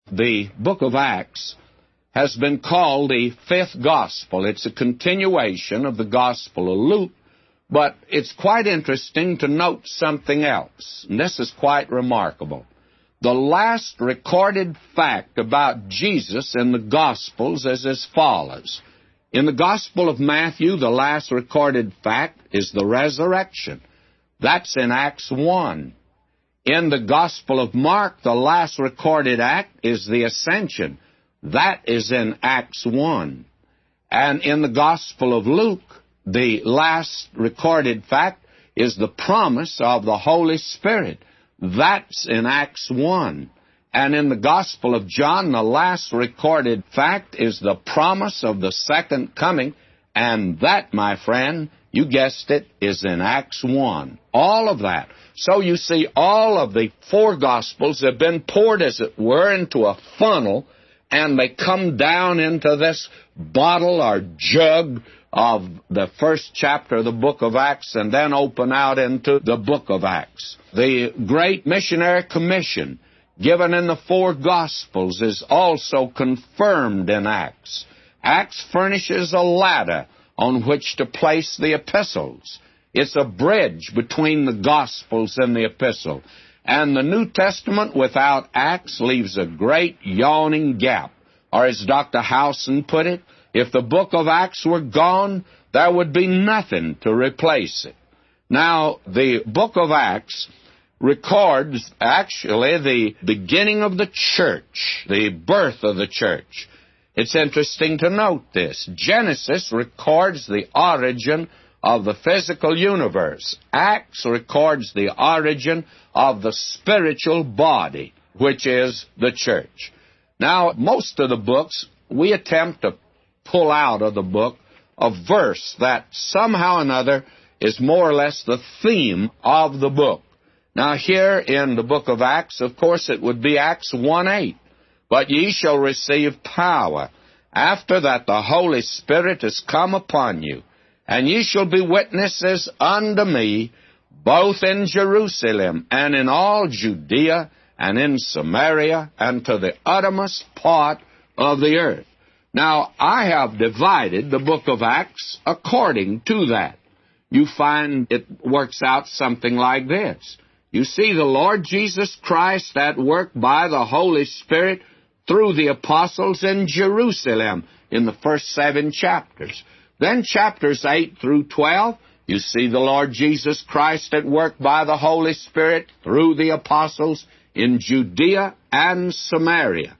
The book of Acts has been called the fifth gospel. It's a continuation of the Gospel of Luke, but it's quite interesting to note something else, and this is quite remarkable. The last recorded fact about Jesus in the Gospels is as follows. In the Gospel of Matthew, the last recorded fact is the resurrection. That's in Acts 1. In the Gospel of Mark, the last recorded act is the ascension. That is in Acts 1. And in the Gospel of Luke, the last recorded fact is the promise of the Holy Spirit. That's in Acts 1. And in the Gospel of John, the last recorded fact is the promise of the second coming. And that, my friend, you guessed it, is in Acts 1. All of that. So you see, all of the four Gospels have been poured, as it were, into a funnel, and they come down into this bottle or jug of the first chapter of the book of Acts and then open out into the book of Acts. The great missionary commission given in the four Gospels is also confirmed in Acts. Acts furnishes a ladder on which to place the epistles. It's a bridge between the Gospels and the epistle. And the New Testament without Acts leaves a great yawning gap. Or as Dr. Howson put it, if the book of Acts were gone, there would be nothing to replace it. Now, the book of Acts records actually the beginning of the church, the birth of the church. It's interesting to note this. Genesis records the origin of the physical universe. Acts records the origin of the spiritual body, which is the church. Now, most of the books, we attempt to pull out of the book a verse that somehow or another is more or less the theme of the book. Now, here in the book of Acts, of course, it would be Acts 1:8. But ye shall receive power. After that the Holy Spirit is come upon you, and ye shall be witnesses unto me, both in Jerusalem and in all Judea and in Samaria and to the uttermost part of the earth. Now, I have divided the book of Acts according to that. You find it works out something like this. You see the Lord Jesus Christ at work by the Holy Spirit through the apostles in Jerusalem in the first 7 chapters. Then chapters 8 through 12, you see the Lord Jesus Christ at work by the Holy Spirit through the apostles in Judea and Samaria.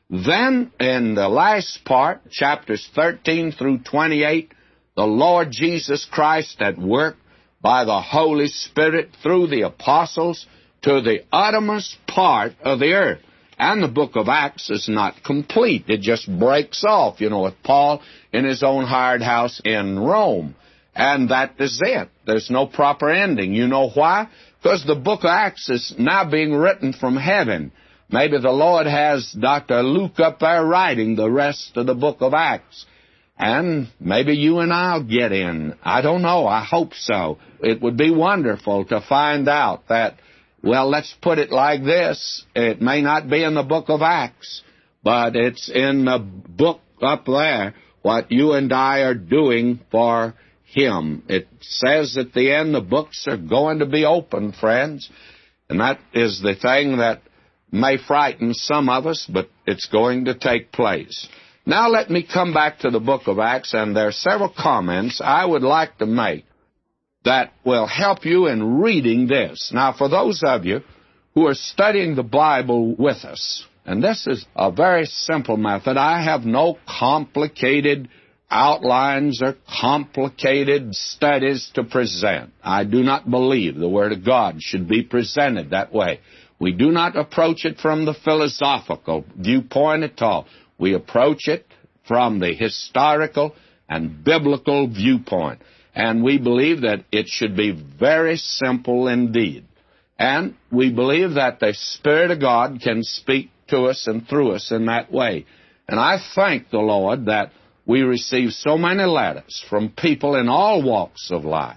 Then in the last part, chapters 13 through 28, the Lord Jesus Christ at work by the Holy Spirit through the apostles to the uttermost part of the earth. And the book of Acts is not complete. It just breaks off, with Paul in his own hired house in Rome. And that is it. There's no proper ending. You know why? Because the book of Acts is now being written from heaven. Maybe the Lord has Dr. Luke up there writing the rest of the book of Acts. And maybe you and I'll get in. I don't know. I hope so. It would be wonderful to find out that, well, let's put it like this. It may not be in the book of Acts, but it's in the book up there, what you and I are doing for Him. It says at the end the books are going to be open, friends. And that is the thing that may frighten some of us, but it's going to take place. Now let me come back to the book of Acts, and there are several comments I would like to make that will help you in reading this. Now, for those of you who are studying the Bible with us, and this is a very simple method. I have no complicated outlines or complicated studies to present. I do not believe the Word of God should be presented that way. We do not approach it from the philosophical viewpoint at all. We approach it from the historical and biblical viewpoint. And we believe that it should be very simple indeed. And we believe that the Spirit of God can speak to us and through us in that way. And I thank the Lord that we receive so many letters from people in all walks of life.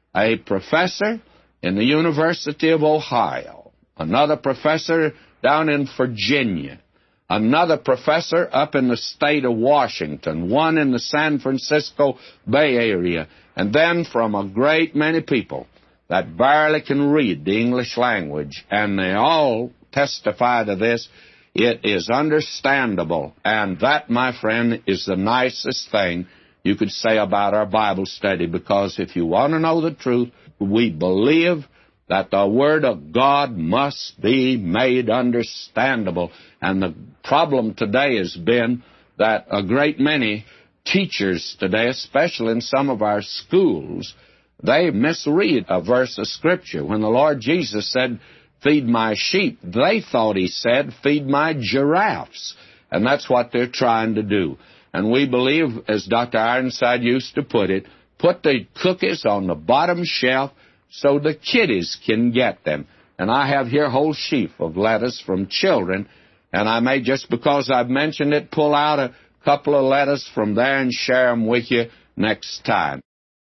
A professor in the University of Ohio, another professor down in Virginia, another professor up in the state of Washington, one in the San Francisco Bay Area, and then from a great many people that barely can read the English language, and they all testify to this. It is understandable, and that, my friend, is the nicest thing you could say about our Bible study, because if you want to know the truth, we believe that the Word of God must be made understandable. And the problem today has been that a great many teachers today, especially in some of our schools, they misread a verse of Scripture. When the Lord Jesus said, "Feed my sheep," they thought He said, "Feed my giraffes." And that's what they're trying to do. And we believe, as Dr. Ironside used to put it, put the cookies on the bottom shelf so the kiddies can get them. And I have here a whole sheaf of letters from children, and I may, just because I've mentioned it, pull out a couple of letters from there and share them with you next time.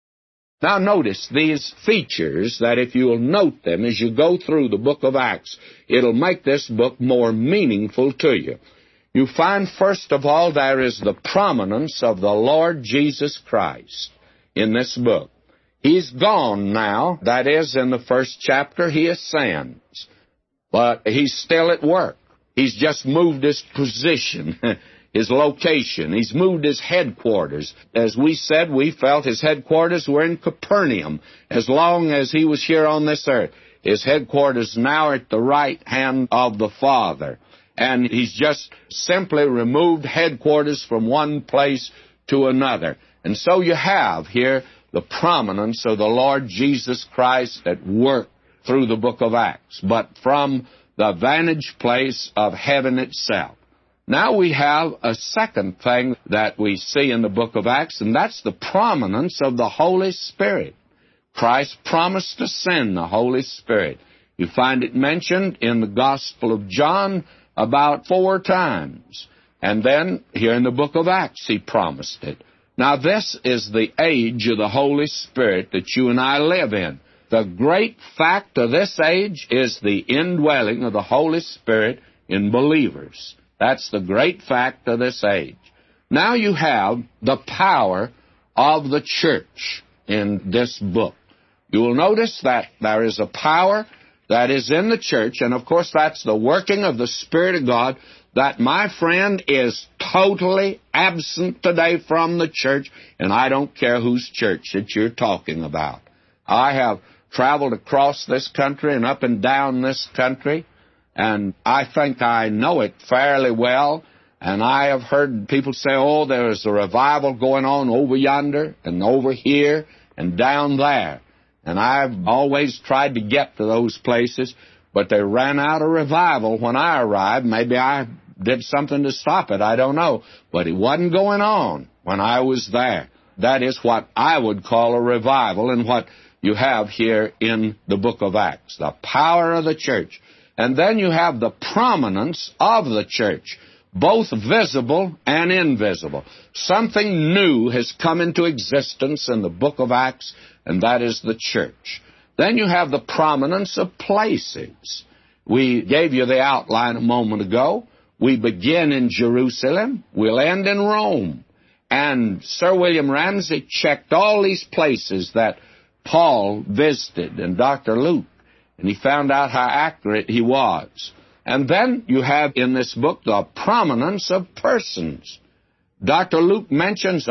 Now notice these features that if you will note them as you go through the book of Acts, it'll make this book more meaningful to you. You find, first of all, there is the prominence of the Lord Jesus Christ in this book. He's gone now. That is, in the first chapter, He ascends. But He's still at work. He's just moved His position, His location. He's moved His headquarters. As we said, we felt His headquarters were in Capernaum as long as He was here on this earth. His headquarters now are at the right hand of the Father. And He's just simply removed headquarters from one place to another. And so you have here the prominence of the Lord Jesus Christ at work through the book of Acts, but from the vantage place of heaven itself. Now we have a second thing that we see in the book of Acts, and that's the prominence of the Holy Spirit. Christ promised to send the Holy Spirit. You find it mentioned in the Gospel of John about 4 times. And then here in the book of Acts, He promised it. Now, this is the age of the Holy Spirit that you and I live in. The great fact of this age is the indwelling of the Holy Spirit in believers. That's the great fact of this age. Now you have the power of the church in this book. You will notice that there is a power that is in the church, and of course that's the working of the Spirit of God that, my friend, is totally absent today from the church, and I don't care whose church that you're talking about. I have traveled across this country and up and down this country, and I think I know it fairly well, and I have heard people say, "Oh, there's a revival going on over yonder and over here and down there." And I've always tried to get to those places, but they ran out of revival when I arrived. Maybe I did something to stop it, I don't know. But it wasn't going on when I was there. That is what I would call a revival, and what you have here in the book of Acts, the power of the church. And then you have the prominence of the church, both visible and invisible. Something new has come into existence in the book of Acts, and that is the church. Then you have the prominence of places. We gave you the outline a moment ago. We begin in Jerusalem. We'll end in Rome. And Sir William Ramsay checked all these places that Paul visited, and Dr. Luke, and he found out how accurate he was. And then you have in this book the prominence of persons. Dr. Luke mentions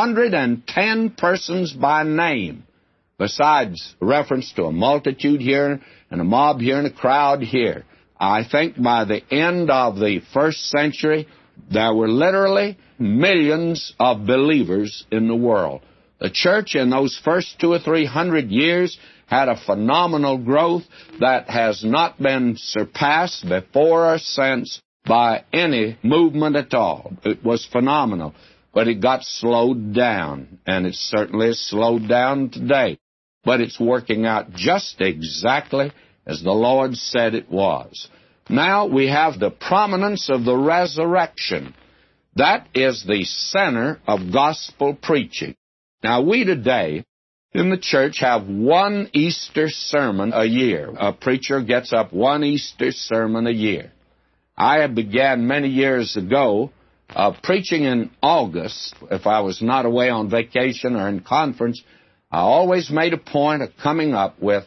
110 persons by name, besides reference to a multitude here and a mob here and a crowd here. I think by the end of the first century, there were literally millions of believers in the world. The church in those first 200 or 300 years had a phenomenal growth that has not been surpassed before or since by any movement at all. It was phenomenal, but it got slowed down, and it certainly is slowed down today. But it's working out just exactly as the Lord said it was. Now we have the prominence of the resurrection. That is the center of gospel preaching. Now we today in the church have one Easter sermon a year. A preacher gets up one Easter sermon a year. I began many years ago preaching in August. If I was not away on vacation or in conference, I always made a point of coming up with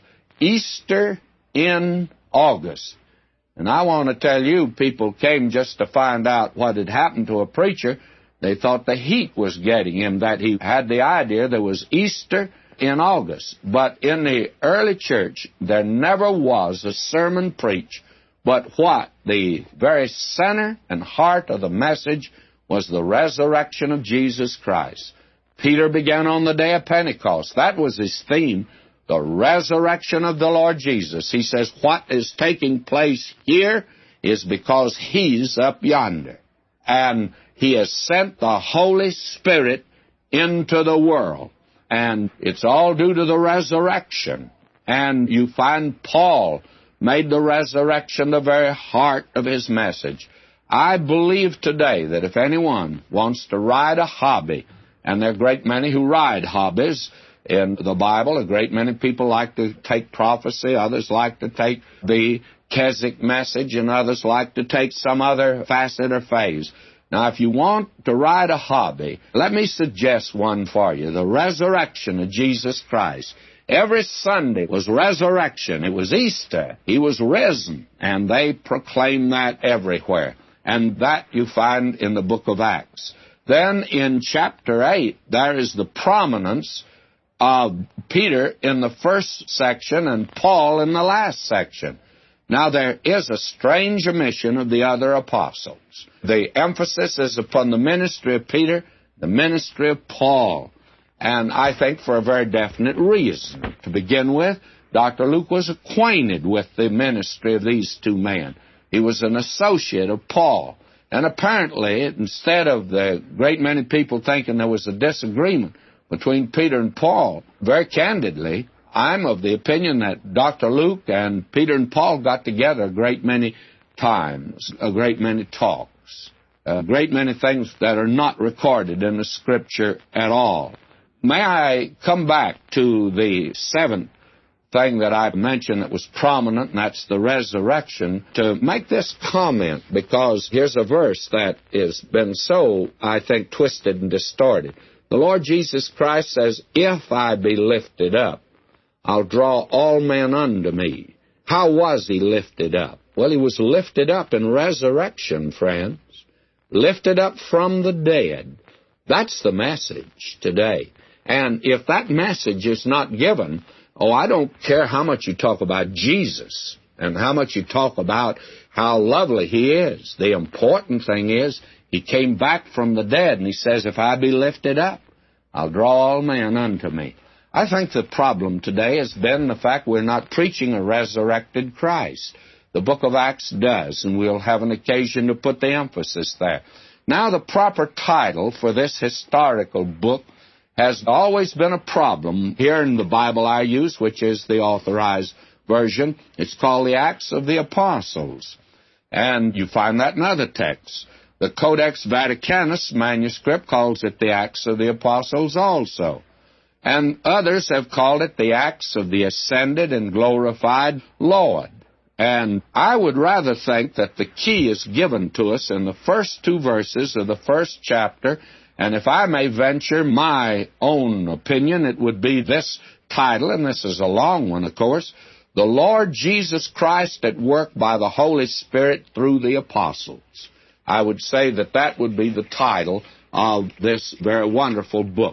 Easter in August. And I want to tell you, people came just to find out what had happened to a preacher. They thought the heat was getting him, that he had the idea there was Easter in August. But in the early church, there never was a sermon preached, but what the very center and heart of the message was the resurrection of Jesus Christ. Peter began on the day of Pentecost. That was his theme, the resurrection of the Lord Jesus. He says what is taking place here is because He's up yonder. And He has sent the Holy Spirit into the world. And it's all due to the resurrection. And you find Paul made the resurrection the very heart of his message. I believe today that if anyone wants to ride a hobby, and there are a great many who ride hobbies in the Bible, a great many people like to take prophecy, others like to take the Keswick message, and others like to take some other facet or phase. Now, if you want to ride a hobby, let me suggest one for you, the resurrection of Jesus Christ. Every Sunday was resurrection. It was Easter. He was risen, and they proclaim that everywhere. And that you find in the book of Acts. Then in chapter 8, there is the prominence of Peter in the first section and Paul in the last section. Now, there is a strange omission of the other apostles. The emphasis is upon the ministry of Peter, the ministry of Paul, and I think for a very definite reason. To begin with, Dr. Luke was acquainted with the ministry of these two men. He was an associate of Paul. And apparently, instead of the great many people thinking there was a disagreement between Peter and Paul, very candidly, I'm of the opinion that Dr. Luke and Peter and Paul got together a great many times, a great many talks, a great many things that are not recorded in the Scripture at all. May I come back to the seventh thing that I mentioned that was prominent, and that's the resurrection, to make this comment, because here's a verse that has been so, I think, twisted and distorted. The Lord Jesus Christ says, "If I be lifted up, I'll draw all men unto me." How was He lifted up? Well, He was lifted up in resurrection, friends. Lifted up from the dead. That's the message today. And if that message is not given, I don't care how much you talk about Jesus and how much you talk about how lovely He is. The important thing is He came back from the dead, and He says, "If I be lifted up, I'll draw all men unto me." I think the problem today has been the fact we're not preaching a resurrected Christ. The book of Acts does, and we'll have an occasion to put the emphasis there. Now, the proper title for this historical book has always been a problem here in the Bible I use, which is the Authorized Version. It's called the Acts of the Apostles. And you find that in other texts. The Codex Vaticanus manuscript calls it the Acts of the Apostles also. And others have called it the Acts of the Ascended and Glorified Lord. And I would rather think that the key is given to us in the first two verses of the first chapter. And if I may venture my own opinion, it would be this title, and this is a long one, of course, "The Lord Jesus Christ at Work by the Holy Spirit through the Apostles." I would say that that would be the title of this very wonderful book.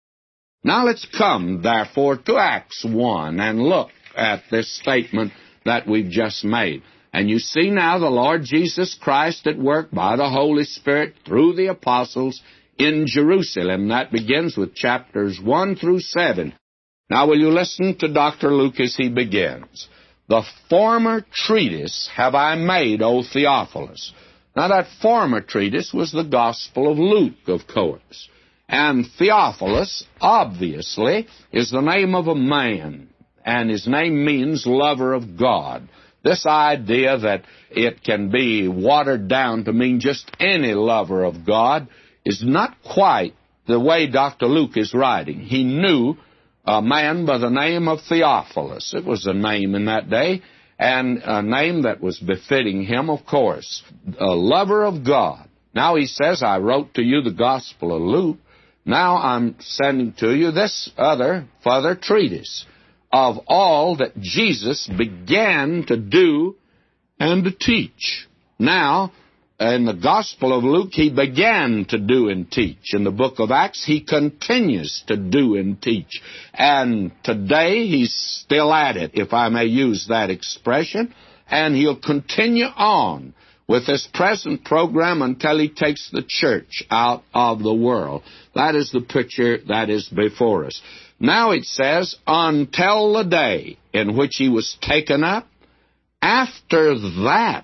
Now let's come, therefore, to Acts 1 and look at this statement that we've just made. "And you see now the Lord Jesus Christ at work by the Holy Spirit through the apostles in Jerusalem." That begins with chapters 1 through 7. Now will you listen to Dr. Luke as he begins. "The former treatise have I made, O Theophilus." Now that former treatise was the Gospel of Luke, of course. And Theophilus, obviously, is the name of a man, and his name means lover of God. This idea that it can be watered down to mean just any lover of God is not quite the way Dr. Luke is writing. He knew a man by the name of Theophilus. It was a name in that day, and a name that was befitting him, of course, a lover of God. Now he says, I wrote to you the Gospel of Luke. Now I'm sending to you this other further treatise of all that Jesus began to do and to teach. Now, in the Gospel of Luke, he began to do and teach. In the book of Acts, he continues to do and teach. And today, he's still at it, if I may use that expression. And he'll continue on with this present program until he takes the church out of the world. That is the picture that is before us. Now it says, until the day in which he was taken up, after that,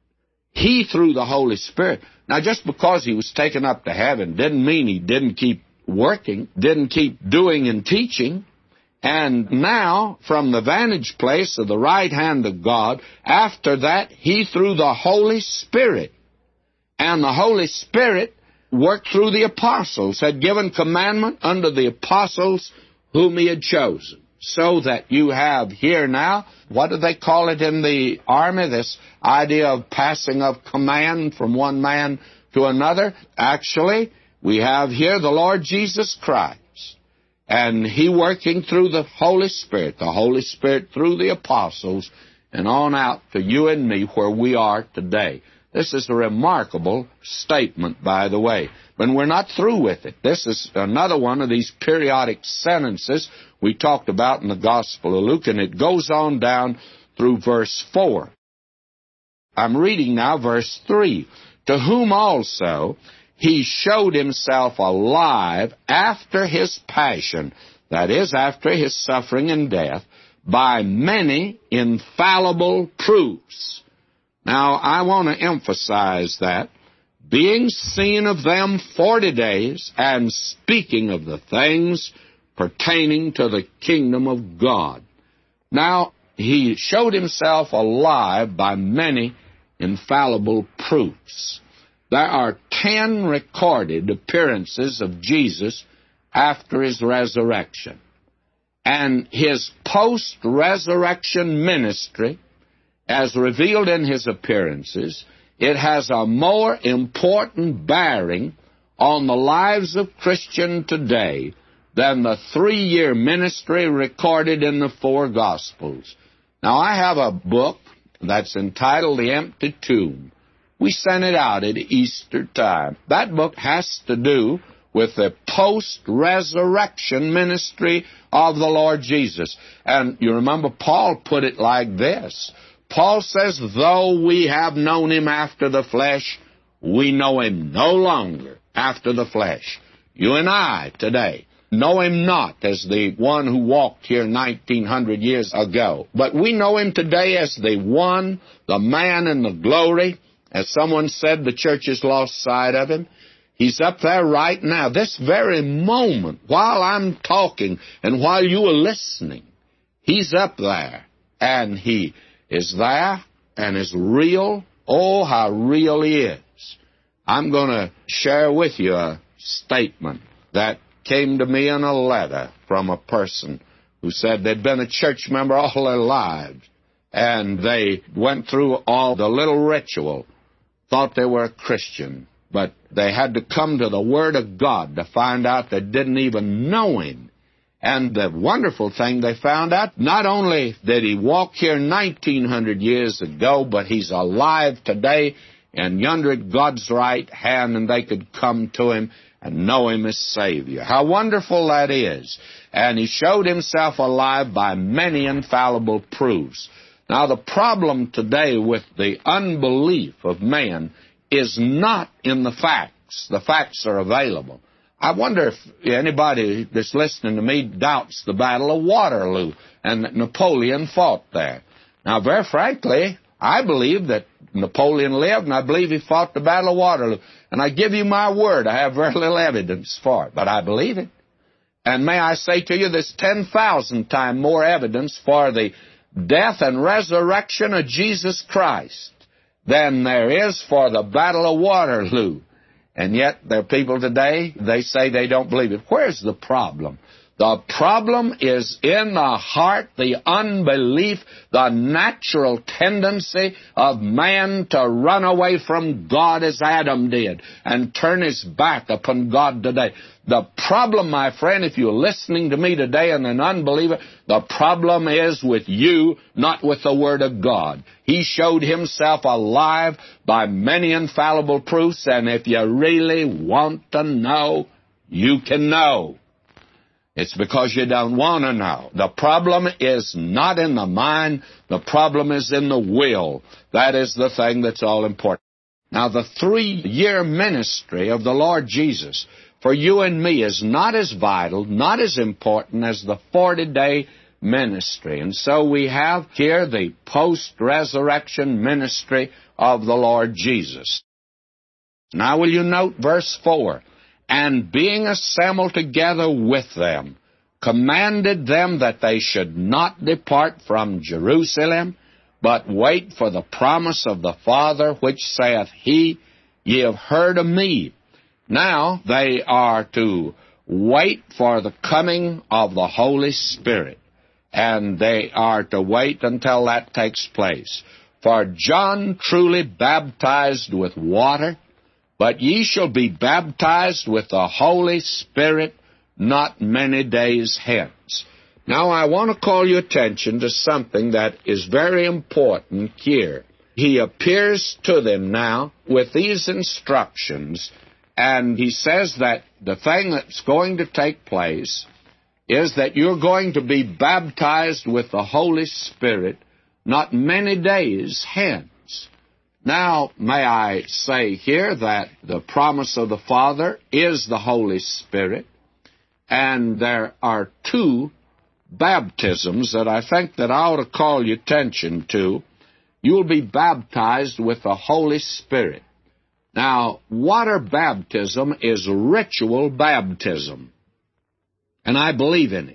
he, through the Holy Spirit. Now, just because he was taken up to heaven didn't mean he didn't keep working, didn't keep doing and teaching. And now, from the vantage place of the right hand of God, after that, he, through the Holy Spirit, and the Holy Spirit worked through the apostles, had given commandment unto the apostles whom he had chosen. So that you have here now, what do they call it in the army, this idea of passing of command from one man to another? Actually, we have here the Lord Jesus Christ, and he working through the Holy Spirit through the apostles, and on out to you and me where we are today. This is a remarkable statement, by the way. But we're not through with it. This is another one of these periodic sentences we talked about in the Gospel of Luke, and it goes on down through verse 4. I'm reading now verse 3. To whom also he showed himself alive after his passion, that is, after his suffering and death, by many infallible proofs. Now, I want to emphasize that. Being seen of them 40 days, and speaking of the things pertaining to the kingdom of God. Now, he showed himself alive by many infallible proofs. There are 10 recorded appearances of Jesus after his resurrection. And his post-resurrection ministry, as revealed in his appearances, it has a more important bearing on the lives of Christians today than the 3-year ministry recorded in the 4 Gospels. Now, I have a book that's entitled The Empty Tomb. We sent it out at Easter time. That book has to do with the post-resurrection ministry of the Lord Jesus. And you remember Paul put it like this. Paul says, though we have known him after the flesh, we know him no longer after the flesh. You and I today know him not as the one who walked here 1900 years ago, but we know him today as the one, the man in the glory. As someone said, the church has lost sight of him. He's up there right now, this very moment, while I'm talking and while you are listening. He's up there, and he is there and is real. Oh, how real he is. I'm going to share with you a statement that came to me in a letter from a person who said they'd been a church member all their lives, and they went through all the little ritual, thought they were a Christian, but they had to come to the Word of God to find out they didn't even know him. And the wonderful thing they found out, not only did he walk here 1900 years ago, but he's alive today and yonder at God's right hand, and they could come to him and know him as Savior. How wonderful that is. And he showed himself alive by many infallible proofs. Now, the problem today with the unbelief of man is not in the facts. The facts are available. I wonder if anybody that's listening to me doubts the Battle of Waterloo and that Napoleon fought there. Now, very frankly, I believe that Napoleon lived, and I believe he fought the Battle of Waterloo. And I give you my word, I have very little evidence for it, but I believe it. And may I say to you, there's 10,000 times more evidence for the death and resurrection of Jesus Christ than there is for the Battle of Waterloo. And yet, there are people today, they say they don't believe it. Where's the problem? The The problem is in the heart, the unbelief, the natural tendency of man to run away from God as Adam did and turn his back upon God today. The problem, my friend, if you're listening to me today and an unbeliever, the problem is with you, not with the Word of God. He showed himself alive by many infallible proofs, and if you really want to know, you can know. It's because you don't want to know. The problem is not in the mind. The problem is in the will. That is the thing that's all important. Now, the 3-year ministry of the Lord Jesus for you and me is not as vital, not as important as the 40-day ministry. And so we have here the post-resurrection ministry of the Lord Jesus. Now, will you note verse 4? And being assembled together with them, commanded them that they should not depart from Jerusalem, but wait for the promise of the Father, which saith he, Ye have heard of me. Now they are to wait for the coming of the Holy Spirit, and they are to wait until that takes place. For John truly baptized with water, but ye shall be baptized with the Holy Spirit not many days hence. Now, I want to call your attention to something that is very important here. He appears to them now with these instructions, and he says that the thing that's going to take place is that you're going to be baptized with the Holy Spirit not many days hence. Now, may I say here that the promise of the Father is the Holy Spirit, and there are 2 baptisms that I think that I ought to call your attention to. You'll be baptized with the Holy Spirit. Now, water baptism is ritual baptism, and I believe in it.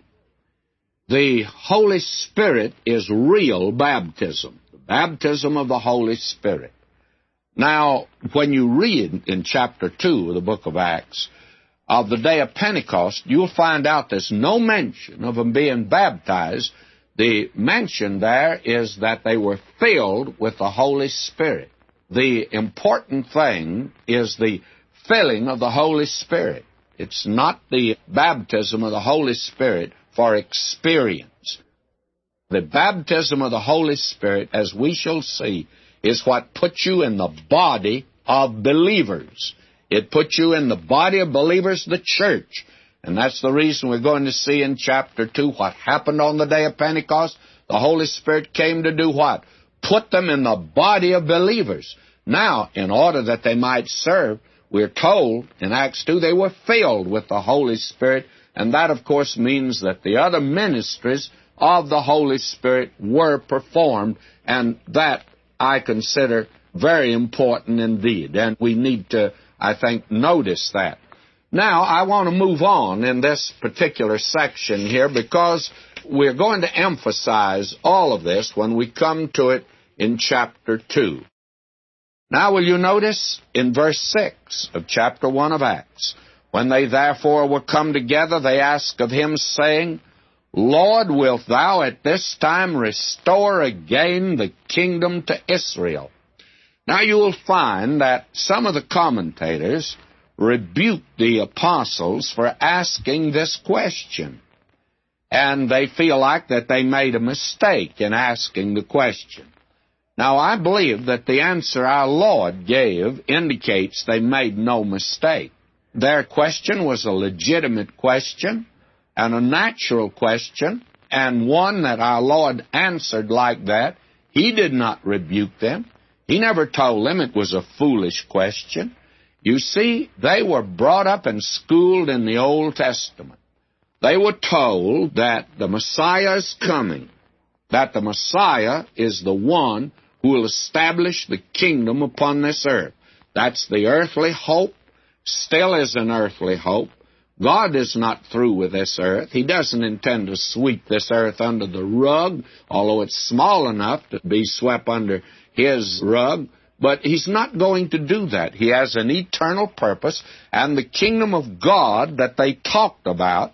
The Holy Spirit is real baptism, the baptism of the Holy Spirit. Now, when you read in chapter 2 of the book of Acts of the day of Pentecost, you'll find out there's no mention of them being baptized. The mention there is that they were filled with the Holy Spirit. The important thing is the filling of the Holy Spirit. It's not the baptism of the Holy Spirit for experience. The baptism of the Holy Spirit, as we shall see, is what puts you in the body of believers. It puts you in the body of believers, the church. And that's the reason we're going to see in chapter 2 what happened on the day of Pentecost. The Holy Spirit came to do what? Put them in the body of believers. Now, in order that they might serve, we're told in Acts 2 they were filled with the Holy Spirit, and that, of course, means that the other ministries of the Holy Spirit were performed, and that I consider very important indeed, and we need to, I think, notice that. Now, I want to move on in this particular section here because we're going to emphasize all of this when we come to it in chapter 2. Now, will you notice in verse 6 of chapter 1 of Acts, when they therefore were come together, they asked of him, saying, Lord, wilt thou at this time restore again the kingdom to Israel? Now, you will find that some of the commentators rebuke the apostles for asking this question, and they feel like that they made a mistake in asking the question. Now, I believe that the answer our Lord gave indicates they made no mistake. Their question was a legitimate question and a natural question, and one that our Lord answered like that. He did not rebuke them. He never told them it was a foolish question. You see, they were brought up and schooled in the Old Testament. They were told that the Messiah is coming, that the Messiah is the one who will establish the kingdom upon this earth. That's the earthly hope, still is an earthly hope. God is not through with this earth. He doesn't intend to sweep this earth under the rug, although it's small enough to be swept under His rug. But He's not going to do that. He has an eternal purpose, and the kingdom of God that they talked about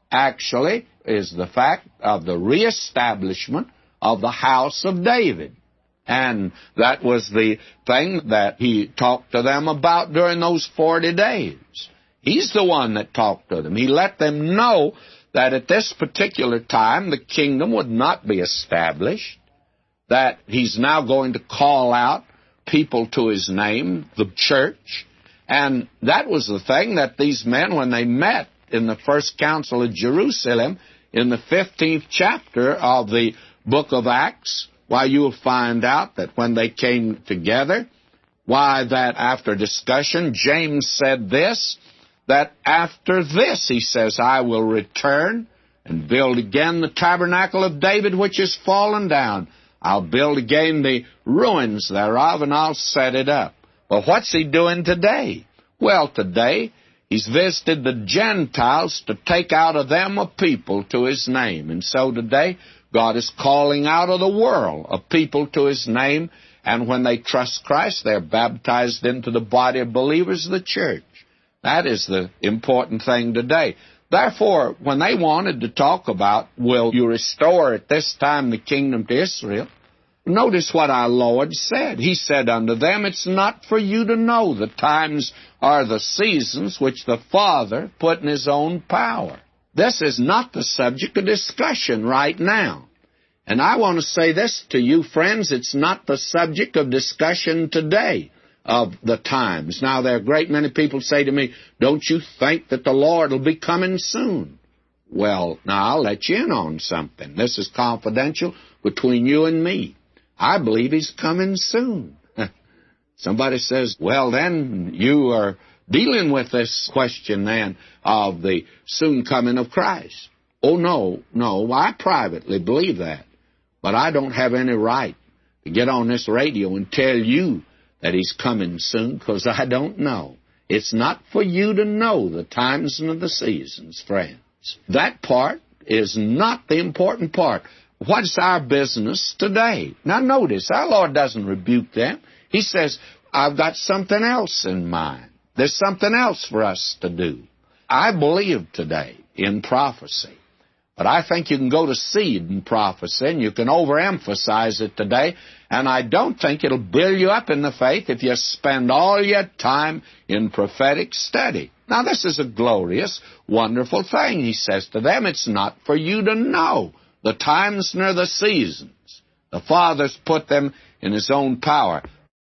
actually is the fact of the reestablishment of the house of David. And that was the thing that he talked to them about during those 40 days. He's the one that talked to them. He let them know that at this particular time the kingdom would not be established, that he's now going to call out people to his name, the church. And that was the thing that these men, when they met in the first council of Jerusalem, in the 15th chapter of the book of Acts, why, you'll find out that when they came together, why, that after discussion, James said this, that after this, he says, I will return and build again the tabernacle of David, which is fallen down. I'll build again the ruins thereof, and I'll set it up. Well, what's he doing today? Well, today, he's visited the Gentiles to take out of them a people to his name. And so today, God is calling out of the world a people to his name, and when they trust Christ, they're baptized into the body of believers of the church. That is the important thing today. Therefore, when they wanted to talk about, will you restore at this time the kingdom to Israel, notice what our Lord said. He said unto them, it's not for you to know the times or the seasons which the Father put in his own power. This is not the subject of discussion right now. And I want to say this to you, friends, it's not the subject of discussion today of the times. Now, there are a great many people say to me, don't you think that the Lord will be coming soon? Well, now, I'll let you in on something. This is confidential between you and me. I believe he's coming soon. Somebody says, well, then you are dealing with this question, then, of the soon coming of Christ. Oh, no, I privately believe that. But I don't have any right to get on this radio and tell you that he's coming soon, because I don't know. It's not for you to know the times and the seasons, friends. That part is not the important part. What's our business today? Now notice, our Lord doesn't rebuke them. He says, I've got something else in mind. There's something else for us to do. I believe today in prophecy. But I think you can go to seed in prophecy, and you can overemphasize it today, and I don't think it'll build you up in the faith if you spend all your time in prophetic study. Now, this is a glorious, wonderful thing. He says to them, it's not for you to know the times nor the seasons. The Father's put them in his own power.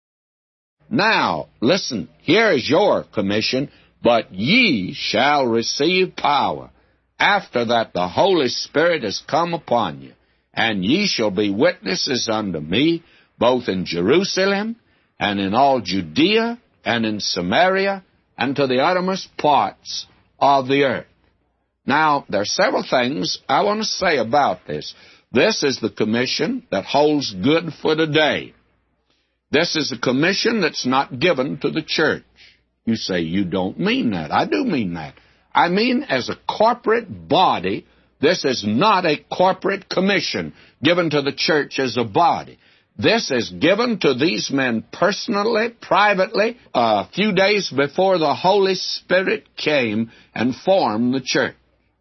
Now, listen, here is your commission, but ye shall receive power. After that the Holy Spirit is come upon you, and ye shall be witnesses unto me, both in Jerusalem, and in all Judea, and in Samaria, and to the uttermost parts of the earth. Now, there are several things I want to say about this. This is the commission that holds good for today. This is a commission that's not given to the church. You say, you don't mean that. I do mean that. I mean, as a corporate body, this is not a corporate commission given to the church as a body. This is given to these men personally, privately, a few days before the Holy Spirit came and formed the church.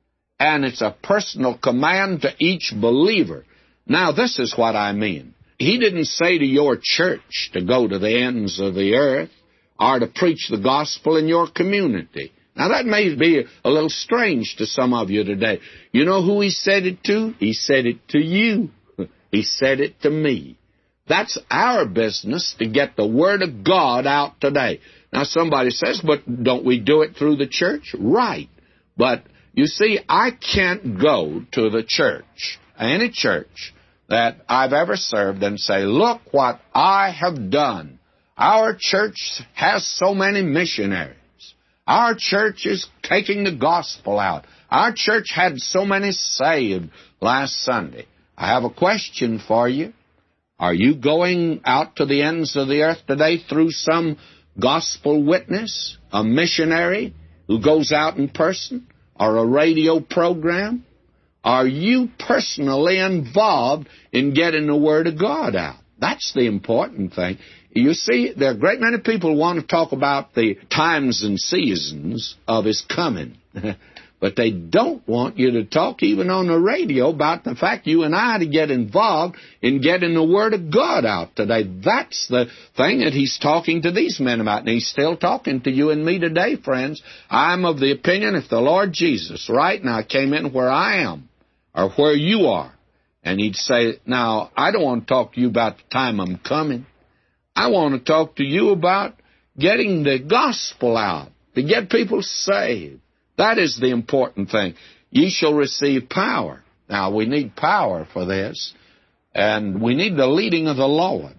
And it's a personal command to each believer. Now, this is what I mean. He didn't say to your church to go to the ends of the earth or to preach the gospel in your community. Now, that may be a little strange to some of you today. You know who he said it to? He said it to you. He said it to me. That's our business, to get the Word of God out today. Now, somebody says, but don't we do it through the church? Right. But, you see, I can't go to the church, any church that I've ever served, and say, look what I have done. Our church has so many missionaries. Our church is taking the gospel out. Our church had so many saved last Sunday. I have a question for you. Are you going out to the ends of the earth today through some gospel witness, a missionary who goes out in person, or a radio program? Are you personally involved in getting the Word of God out? That's the important thing. You see, there are a great many people who want to talk about the times and seasons of his coming. But they don't want you to talk, even on the radio, about the fact you and I to get involved in getting the Word of God out today. That's the thing that he's talking to these men about, and he's still talking to you and me today, friends. I'm of the opinion if the Lord Jesus right now came in where I am, or where you are, and he'd say, now, I don't want to talk to you about the time I'm coming. I want to talk to you about getting the gospel out, to get people saved. That is the important thing. Ye shall receive power. Now, we need power for this, and we need the leading of the Lord.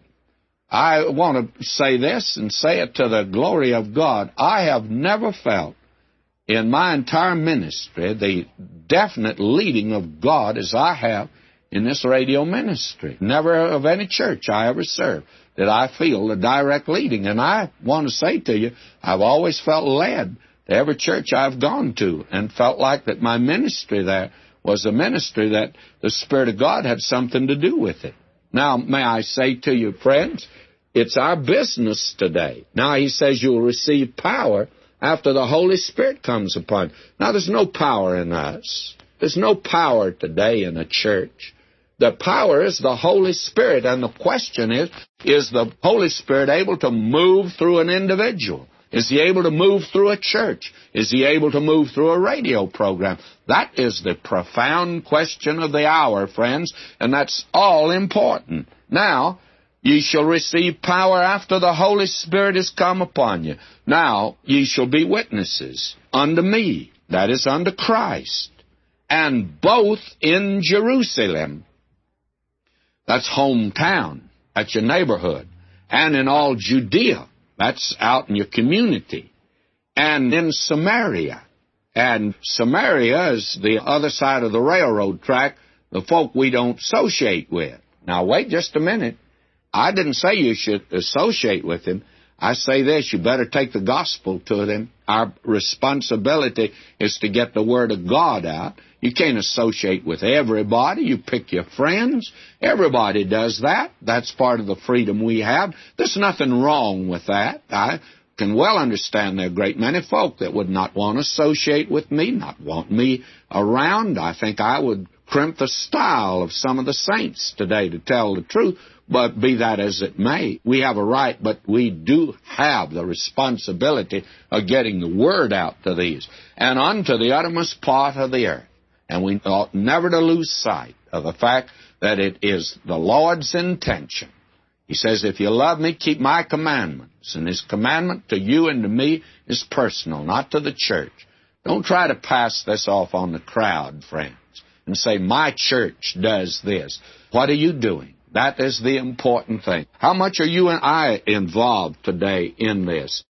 I want to say this and say it to the glory of God. I have never felt in my entire ministry the definite leading of God as I have in this radio ministry. Never of any church I ever served did I feel the direct leading. And I want to say to you, I've always felt led to every church I've gone to, and felt like that my ministry there was a ministry that the Spirit of God had something to do with it. Now, may I say to you, friends, it's our business today. Now, he says you'll receive power after the Holy Spirit comes upon you. Now, there's no power in us. There's no power today in a church. The power is the Holy Spirit, and the question is the Holy Spirit able to move through an individual? Is he able to move through a church? Is he able to move through a radio program? That is the profound question of the hour, friends, and that's all important. Now, ye shall receive power after the Holy Spirit is come upon you. Now, ye shall be witnesses unto me, that is, unto Christ, and both in Jerusalem, that's hometown, that's your neighborhood, and in all Judea, that's out in your community, and in Samaria. And Samaria is the other side of the railroad track, the folk we don't associate with. Now, wait just a minute. I didn't say you should associate with them. I say this, you better take the gospel to them. Our responsibility is to get the Word of God out. You can't associate with everybody. You pick your friends. Everybody does that. That's part of the freedom we have. There's nothing wrong with that. I can well understand there are a great many folk that would not want to associate with me, not want me around. I think I would crimp the style of some of the saints today, to tell the truth. But be that as it may, we have a right, but we do have the responsibility of getting the Word out to these and unto the uttermost part of the earth. And we ought never to lose sight of the fact that it is the Lord's intention. He says, if you love me, keep my commandments. And his commandment to you and to me is personal, not to the church. Don't try to pass this off on the crowd, friends, and say, my church does this. What are you doing? That is the important thing. How much are you and I involved today in this?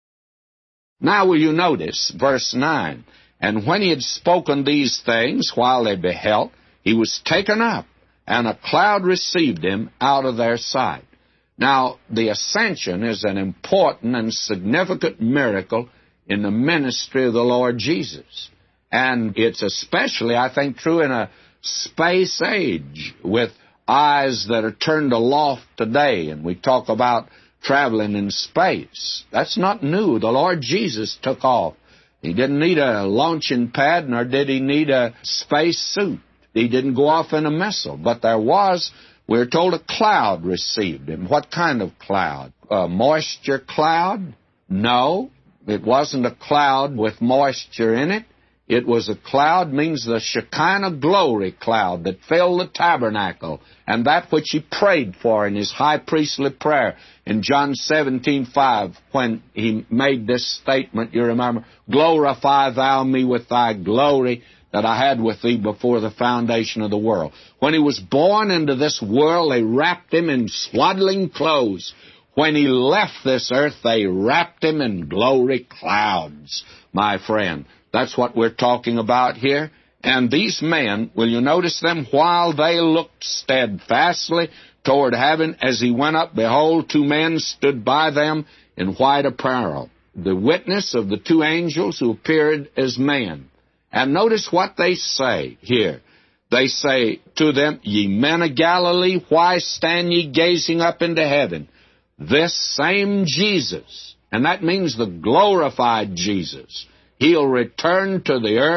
Now will you notice verse 9, and when he had spoken these things while they beheld, he was taken up, and a cloud received him out of their sight. Now, the ascension is an important and significant miracle in the ministry of the Lord Jesus. And it's especially, I think, true in a space age with eyes that are turned aloft today, and we talk about traveling in space. That's not new. The Lord Jesus took off. He didn't need a launching pad, nor did he need a space suit. He didn't go off in a missile. But there was, we're told, a cloud received him. What kind of cloud? A moisture cloud? No, it wasn't a cloud with moisture in it. It was a cloud, means the Shekinah glory cloud that filled the tabernacle, and that which he prayed for in his high priestly prayer in John 17:5, when he made this statement, you remember, glorify thou me with thy glory that I had with thee before the foundation of the world. When he was born into this world, they wrapped him in swaddling clothes. When he left this earth, they wrapped him in glory clouds, my friend. That's what we're talking about here. And these men, will you notice them? While they looked steadfastly toward heaven as he went up, behold, two men stood by them in white apparel, the witness of the two angels who appeared as men. And notice what they say here. They say to them, ye men of Galilee, why stand ye gazing up into heaven? This same Jesus, and that means the glorified Jesus, he'll return to the earth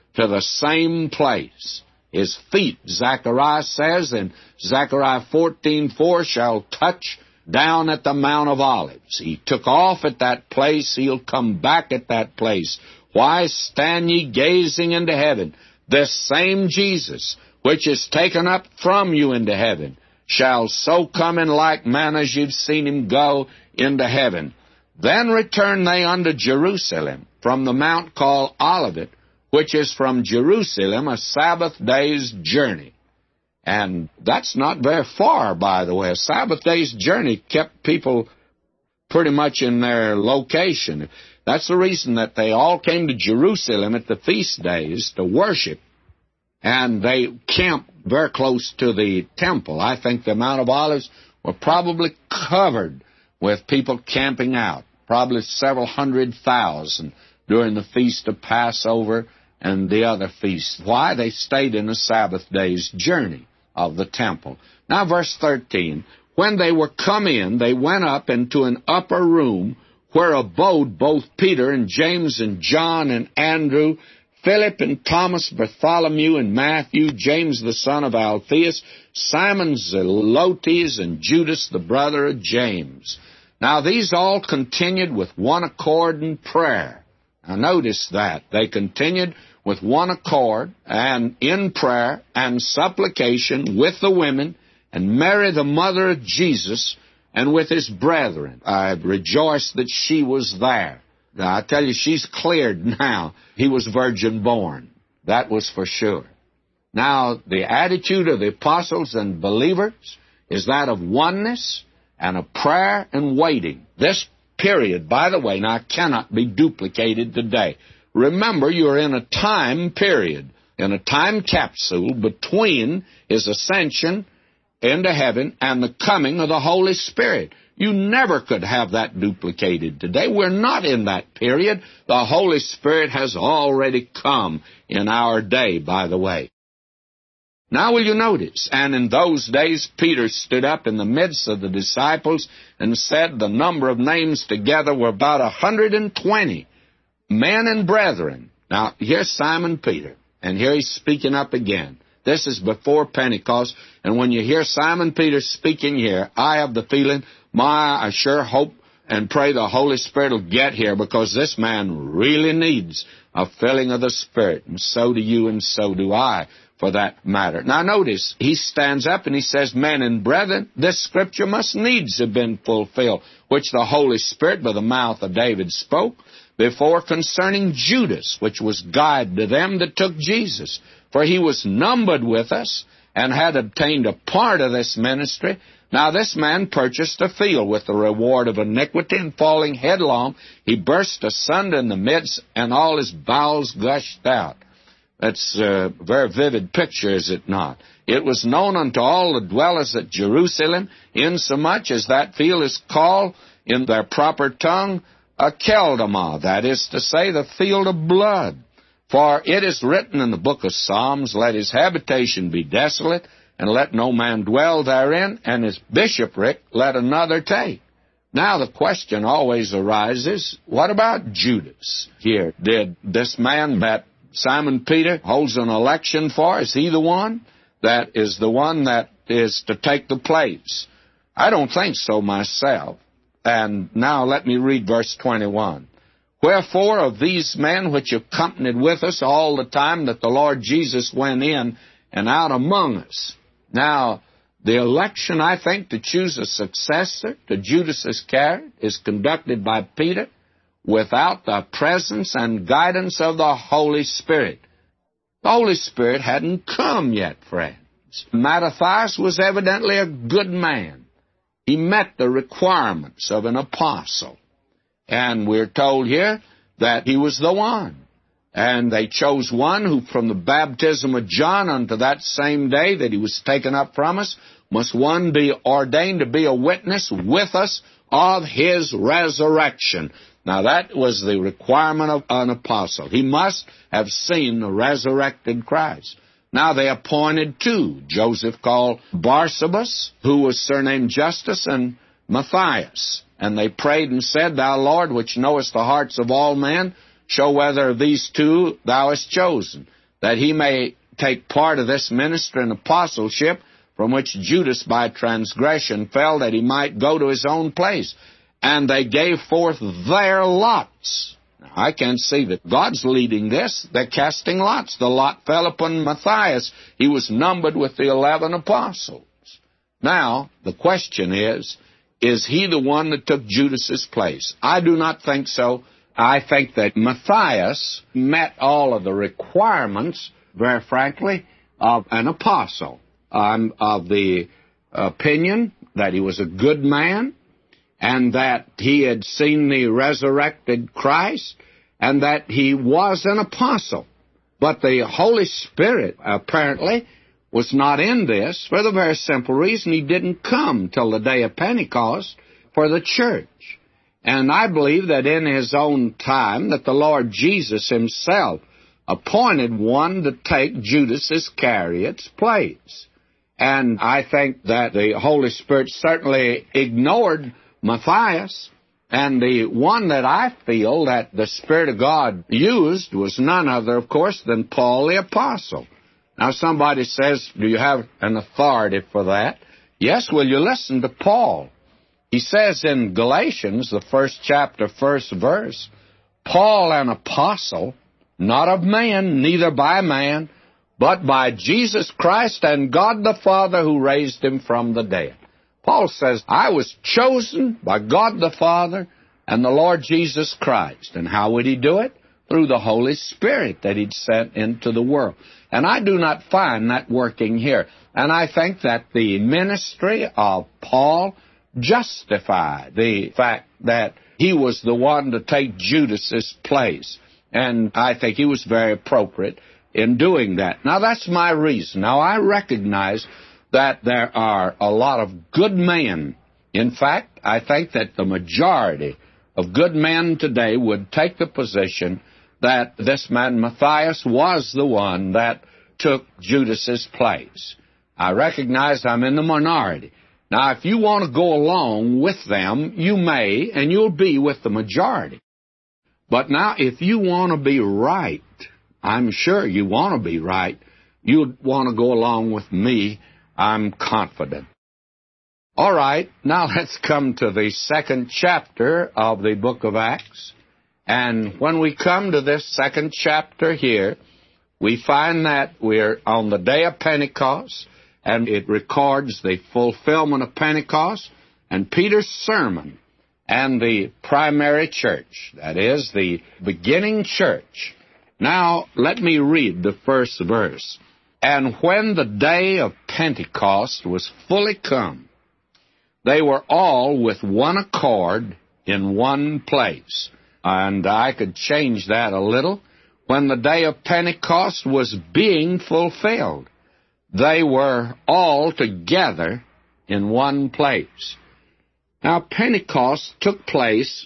to the same place. His feet, Zechariah says in Zechariah 14:4, shall touch down at the Mount of Olives. He took off at that place. He'll come back at that place. Why stand ye gazing into heaven? This same Jesus, which is taken up from you into heaven, shall so come in like manner as you've seen him go into heaven. Then return they unto Jerusalem from the mount called Olivet, which is from Jerusalem a Sabbath day's journey. And that's not very far, by the way. A Sabbath day's journey kept people pretty much in their location. That's the reason that they all came to Jerusalem at the feast days to worship. And they camped very close to the temple. I think the Mount of Olives were probably covered with people camping out, probably several 100,000 during the Feast of Passover and the other feasts. Why? They stayed in a Sabbath day's journey of the temple. Now, verse 13, when they were come in, they went up into an upper room where abode both Peter and James and John and Andrew, Philip and Thomas, Bartholomew and Matthew, James the son of Alphaeus, Simon Zelotes, and Judas the brother of James. Now these all continued with one accord in prayer. Now notice that. They continued with one accord and in prayer and supplication with the women and Mary the mother of Jesus and with his brethren. I rejoice that she was there. Now, I tell you, she's cleared now. He was virgin born. That was for sure. Now, the attitude of the apostles and believers is that of oneness and of prayer and waiting. This period, by the way, now cannot be duplicated today. Remember, you're in a time period, in a time capsule between his ascension into heaven and the coming of the Holy Spirit. You never could have that duplicated today. We're not in that period. The Holy Spirit has already come in our day, by the way. Now will you notice, and in those days Peter stood up in the midst of the disciples and said the number of names together were about 120, men and brethren. Now here's Simon Peter, and here he's speaking up again. This is before Pentecost, and when you hear Simon Peter speaking here, I have the feeling, I sure hope and pray the Holy Spirit will get here, because this man really needs a filling of the Spirit, and so do you and so do I, for that matter. Now notice, he stands up and he says, men and brethren, this scripture must needs have been fulfilled, which the Holy Spirit by the mouth of David spoke before concerning Judas, which was guide to them that took Jesus. For he was numbered with us and had obtained a part of this ministry. Now this man purchased a field with the reward of iniquity, and falling headlong, he burst asunder in the midst, and all his bowels gushed out. That's a very vivid picture, is it not? It was known unto all the dwellers at Jerusalem, insomuch as that field is called in their proper tongue Akeldama, that is to say, the field of blood. For it is written in the book of Psalms, let his habitation be desolate, and let no man dwell therein, and his bishopric let another take. Now the question always arises, what about Judas here? Did this man that Simon Peter holds an election for, is he the one that is the one that is to take the place? I don't think so myself. And now let me read verse 21. Wherefore of these men which accompanied with us all the time that the Lord Jesus went in and out among us. Now, the election, I think, to choose a successor to Judas Iscariot is conducted by Peter without the presence and guidance of the Holy Spirit. The Holy Spirit hadn't come yet, friends. Mattathias was evidently a good man. He met the requirements of an apostle. And we're told here that he was the one. And they chose one who from the baptism of John unto that same day that he was taken up from us, must one be ordained to be a witness with us of his resurrection. Now that was the requirement of an apostle. He must have seen the resurrected Christ. Now they appointed two. Joseph called Barsabas, who was surnamed Justus, and Matthias. And they prayed and said, Thou, Lord, which knowest the hearts of all men, show whether of these two thou hast chosen, that he may take part of this ministry and apostleship, from which Judas by transgression fell, that he might go to his own place. And they gave forth their lots. Now, I can't see that God's leading this. They're casting lots. The lot fell upon Matthias. He was numbered with the 11 apostles. Now, the question is he the one that took Judas's place? I do not think so. I think that Matthias met all of the requirements, very frankly, of an apostle. I'm of the opinion that he was a good man, and that he had seen the resurrected Christ, and that he was an apostle. But the Holy Spirit, apparently, was not in this for the very simple reason he didn't come till the day of Pentecost for the church. And I believe that in his own time that the Lord Jesus himself appointed one to take Judas Iscariot's place. And I think that the Holy Spirit certainly ignored Matthias, and the one that I feel that the Spirit of God used was none other, of course, than Paul the Apostle. Now somebody says, do you have an authority for that? Yes, will you listen to Paul? He says in Galatians, the 1st chapter, 1st verse, Paul an apostle, not of man, neither by man, but by Jesus Christ and God the Father who raised him from the dead. Paul says, I was chosen by God the Father and the Lord Jesus Christ. And how would he do it? Through the Holy Spirit that he'd sent into the world. And I do not find that working here. And I think that the ministry of Paul justified the fact that he was the one to take Judas's place. And I think he was very appropriate in doing that. Now, that's my reason. Now, I recognize that there are a lot of good men. In fact, I think that the majority of good men today would take the position that this man Matthias was the one that took Judas's place. I recognize I'm in the minority. Now, if you want to go along with them, you may, and you'll be with the majority. But now, if you want to be right, I'm sure you want to be right, you'll want to go along with me, I'm confident. All right, now let's come to the 2nd chapter of the book of Acts. And when we come to this 2nd chapter here, we find that we're on the day of Pentecost, and it records the fulfillment of Pentecost and Peter's sermon and the primary church, that is, the beginning church. Now, let me read the first verse. And when the day of Pentecost was fully come, they were all with one accord in one place. And I could change that a little. When the day of Pentecost was being fulfilled, they were all together in one place. Now, Pentecost took place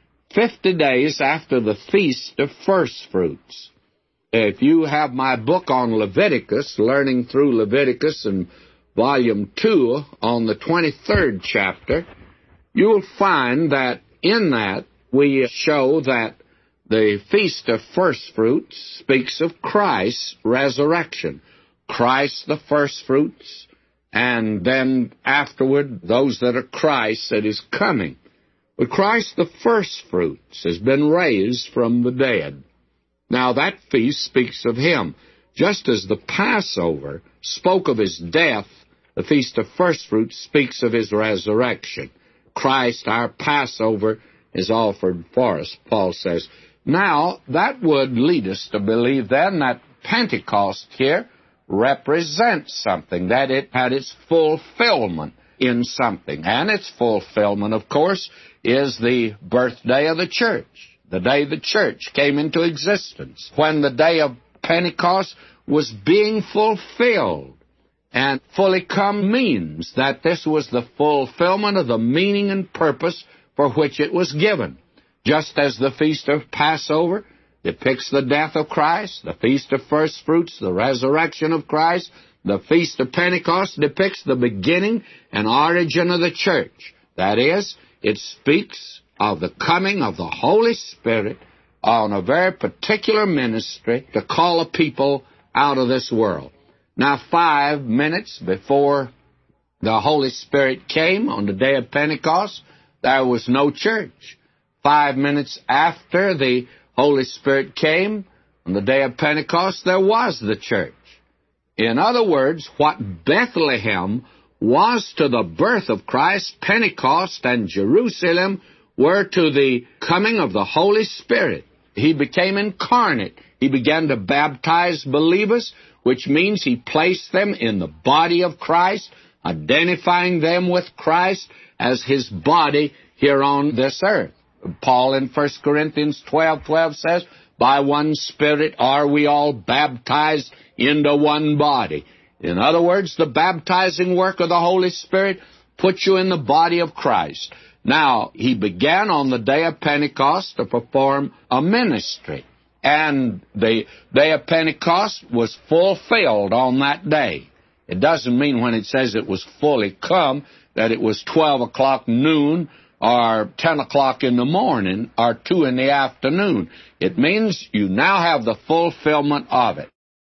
50 days after the Feast of First Fruits. If you have my book on Leviticus, Learning Through Leviticus, in Volume 2, on the 23rd chapter, you'll find that in that we show that the Feast of First Fruits speaks of Christ's resurrection. Christ the first fruits, and then afterward those that are Christ that is coming. But Christ the first fruits has been raised from the dead. Now that feast speaks of him. Just as the Passover spoke of his death, the Feast of First Fruits speaks of his resurrection. Christ, our Passover, is offered for us, Paul says. Now, that would lead us to believe then that Pentecost here represents something, that it had its fulfillment in something. And its fulfillment, of course, is the birthday of the church, the day the church came into existence, when the day of Pentecost was being fulfilled. And fully come means that this was the fulfillment of the meaning and purpose for which it was given. Just as the Feast of Passover depicts the death of Christ, the Feast of First Fruits, the resurrection of Christ, the Feast of Pentecost depicts the beginning and origin of the church. That is, it speaks of the coming of the Holy Spirit on a very particular ministry to call a people out of this world. Now, 5 minutes before the Holy Spirit came on the day of Pentecost, there was no church. 5 minutes after the Holy Spirit came on the day of Pentecost, there was the church. In other words, what Bethlehem was to the birth of Christ, Pentecost and Jerusalem were to the coming of the Holy Spirit. He became incarnate. He began to baptize believers, which means he placed them in the body of Christ, identifying them with Christ as his body here on this earth. Paul in 1 Corinthians 12:12 says, "By one Spirit are we all baptized into one body." In other words, the baptizing work of the Holy Spirit puts you in the body of Christ. Now, he began on the day of Pentecost to perform a ministry. And the day of Pentecost was fulfilled on that day. It doesn't mean when it says it was fully come that it was 12 o'clock noon or 10 o'clock in the morning or 2 in the afternoon. It means you now have the fulfillment of it.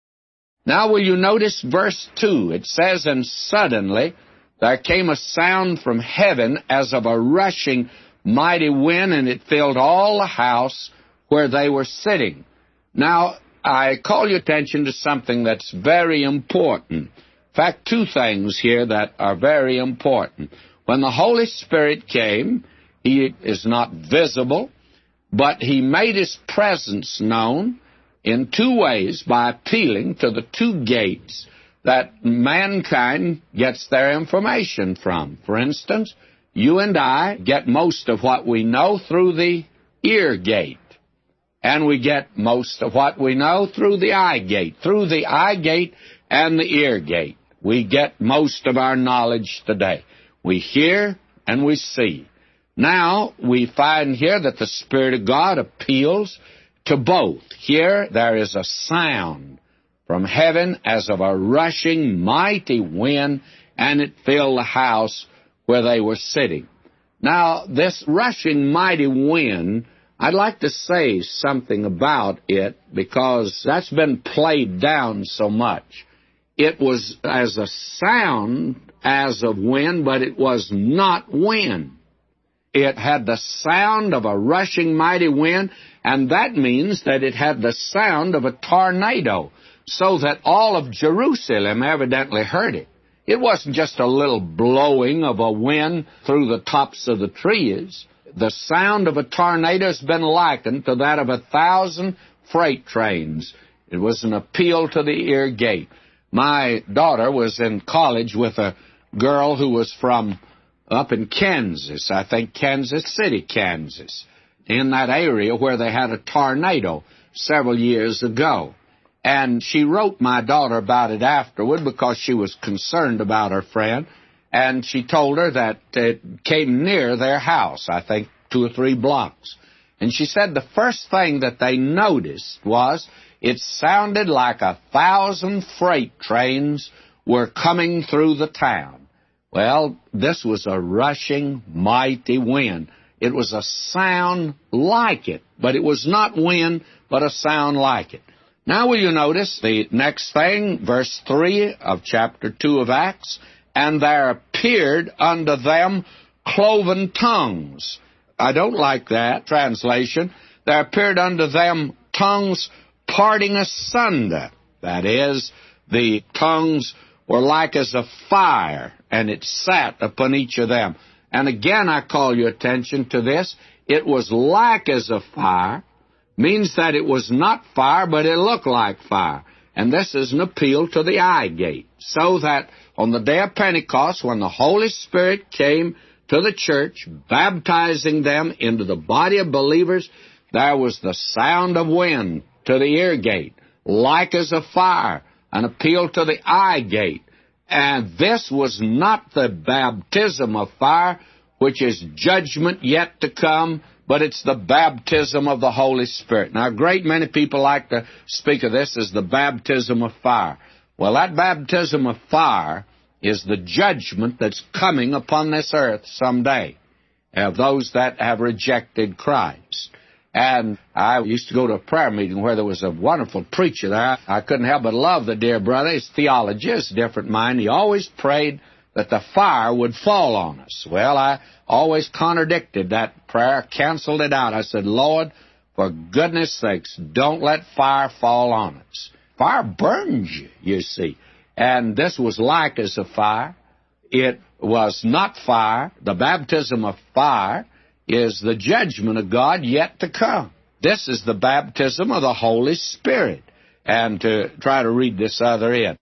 Now will you notice verse 2? It says, "And suddenly there came a sound from heaven as of a rushing mighty wind, and it filled all the house where they were sitting." Now, I call your attention to something that's very important. In fact, two things here that are very important. When the Holy Spirit came, he is not visible, but he made his presence known in two ways, by appealing to the two gates that mankind gets their information from. For instance, you and I get most of what we know through the ear gate, and we get most of what we know through the eye gate. Through the eye gate and the ear gate, we get most of our knowledge today. We hear and we see. Now, we find here that the Spirit of God appeals to both. Here, there is a sound from heaven as of a rushing mighty wind, and it filled the house where they were sitting. Now, this rushing mighty wind, I'd like to say something about it because that's been played down so much. It was as a sound as of wind, but it was not wind. It had the sound of a rushing mighty wind, and that means that it had the sound of a tornado, so that all of Jerusalem evidently heard it. It wasn't just a little blowing of a wind through the tops of the trees. The sound of a tornado has been likened to that of 1,000 freight trains. It was an appeal to the ear gate. My daughter was in college with a girl who was from up in Kansas, I think Kansas City, Kansas, in that area where they had a tornado several years ago. And she wrote my daughter about it afterward because she was concerned about her friend, and she told her that it came near their house, I think 2 or 3 blocks. And she said the first thing that they noticed was it sounded like 1,000 freight trains were coming through the town. Well, this was a rushing, mighty wind. It was a sound like it, but it was not wind, but a sound like it. Now will you notice the next thing, verse 3 of chapter 2 of Acts, "And there appeared unto them cloven tongues." I don't like that translation. "There appeared unto them tongues parting asunder." That is, the tongues were like as a fire, and it sat upon each of them. And again, I call your attention to this. It was like as a fire, means that it was not fire, but it looked like fire. And this is an appeal to the eye gate. So that on the day of Pentecost, when the Holy Spirit came to the church, baptizing them into the body of believers, there was the sound of wind to the ear gate, like as a fire, an appeal to the eye gate. And this was not the baptism of fire, which is judgment yet to come, but it's the baptism of the Holy Spirit. Now, a great many people like to speak of this as the baptism of fire. Well, that baptism of fire is the judgment that's coming upon this earth someday of those that have rejected Christ. And I used to go to a prayer meeting where there was a wonderful preacher there. I couldn't help but love the dear brother. His theology is different mine. He always prayed that the fire would fall on us. Well, I always contradicted that prayer, canceled it out. I said, Lord, for goodness sakes, don't let fire fall on us. Fire burns you, you see. And this was like as a fire. It was not fire. The baptism of fire is the judgment of God yet to come. This is the baptism of the Holy Spirit. And to try to read this other end.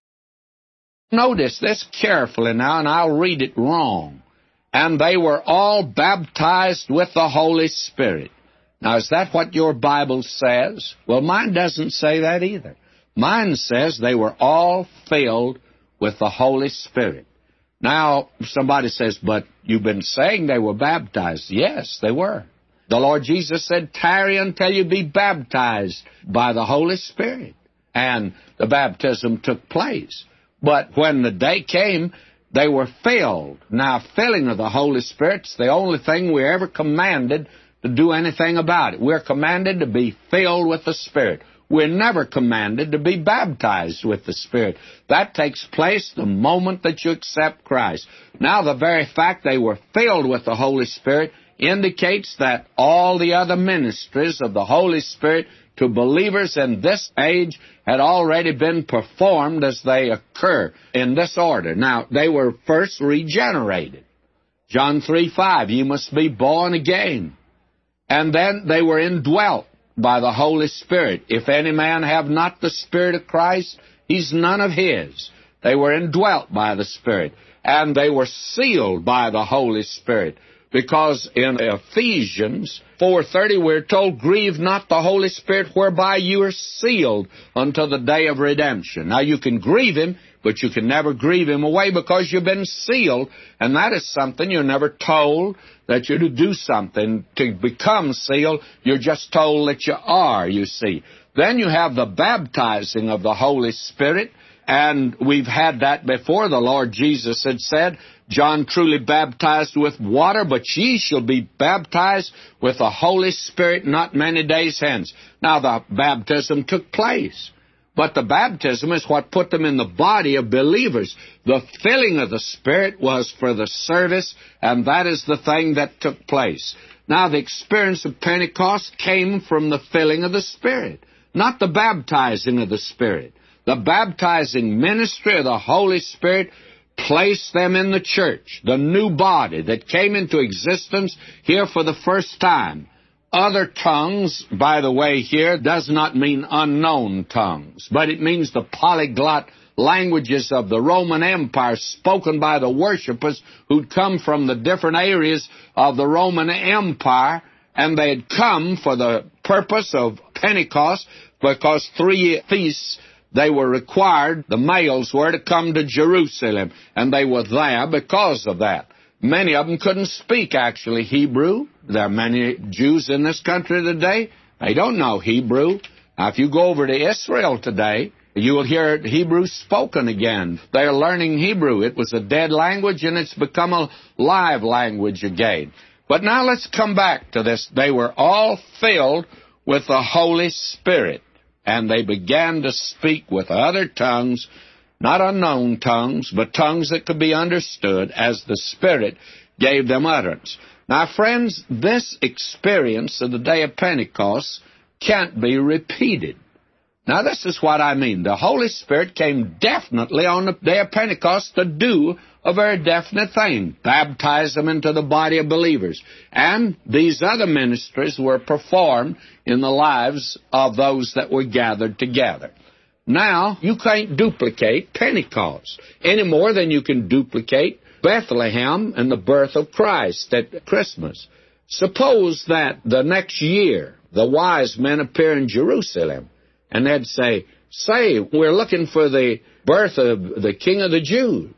Notice this carefully now, and I'll read it wrong. And they were all baptized with the Holy Spirit. Now, is that what your Bible says? Well, mine doesn't say that either. Mine says they were all filled with the Holy Spirit. Now, somebody says, but you've been saying they were baptized. Yes, they were. The Lord Jesus said, tarry until you be baptized by the Holy Spirit. And the baptism took place. But when the day came, they were filled. Now, filling of the Holy Spirit's the only thing we're ever commanded to do anything about it. We're commanded to be filled with the Spirit. We're never commanded to be baptized with the Spirit. That takes place the moment that you accept Christ. Now, the very fact they were filled with the Holy Spirit indicates that all the other ministries of the Holy Spirit to believers in this age had already been performed as they occur in this order. Now, they were first regenerated. John 3:5, you must be born again. And then they were indwelt by the Holy Spirit. If any man have not the Spirit of Christ, he's none of his. They were indwelt by the Spirit. And they were sealed by the Holy Spirit. Because in Ephesians 4:30, we're told, grieve not the Holy Spirit whereby you are sealed until the day of redemption. Now, you can grieve Him, but you can never grieve Him away because you've been sealed. And that is something you're never told that you're to do something to become sealed. You're just told that you are, you see. Then you have the baptizing of the Holy Spirit. And we've had that before. The Lord Jesus had said, John truly baptized with water, but ye shall be baptized with the Holy Spirit not many days hence. Now, the baptism took place. But the baptism is what put them in the body of believers. The filling of the Spirit was for the service, and that is the thing that took place. Now, the experience of Pentecost came from the filling of the Spirit, not the baptizing of the Spirit. The baptizing ministry of the Holy Spirit placed them in the church, the new body that came into existence here for the first time. Other tongues, by the way, here does not mean unknown tongues, but it means the polyglot languages of the Roman Empire spoken by the worshipers who'd come from the different areas of the Roman Empire, and they had come for the purpose of Pentecost because 3 feasts they were required, the males were, to come to Jerusalem, and they were there because of that. Many of them couldn't speak, actually, Hebrew. There are many Jews in this country today. They don't know Hebrew. Now, if you go over to Israel today, you will hear Hebrew spoken again. They're learning Hebrew. It was a dead language, and it's become a live language again. But now let's come back to this. They were all filled with the Holy Spirit. And they began to speak with other tongues, not unknown tongues, but tongues that could be understood as the Spirit gave them utterance. Now, friends, this experience of the day of Pentecost can't be repeated. Now, this is what I mean. The Holy Spirit came definitely on the day of Pentecost to do a very definite thing, baptize them into the body of believers. And these other ministries were performed in the lives of those that were gathered together. Now, you can't duplicate Pentecost any more than you can duplicate Bethlehem and the birth of Christ at Christmas. Suppose that the next year the wise men appear in Jerusalem, and they'd say, we're looking for the birth of the King of the Jews.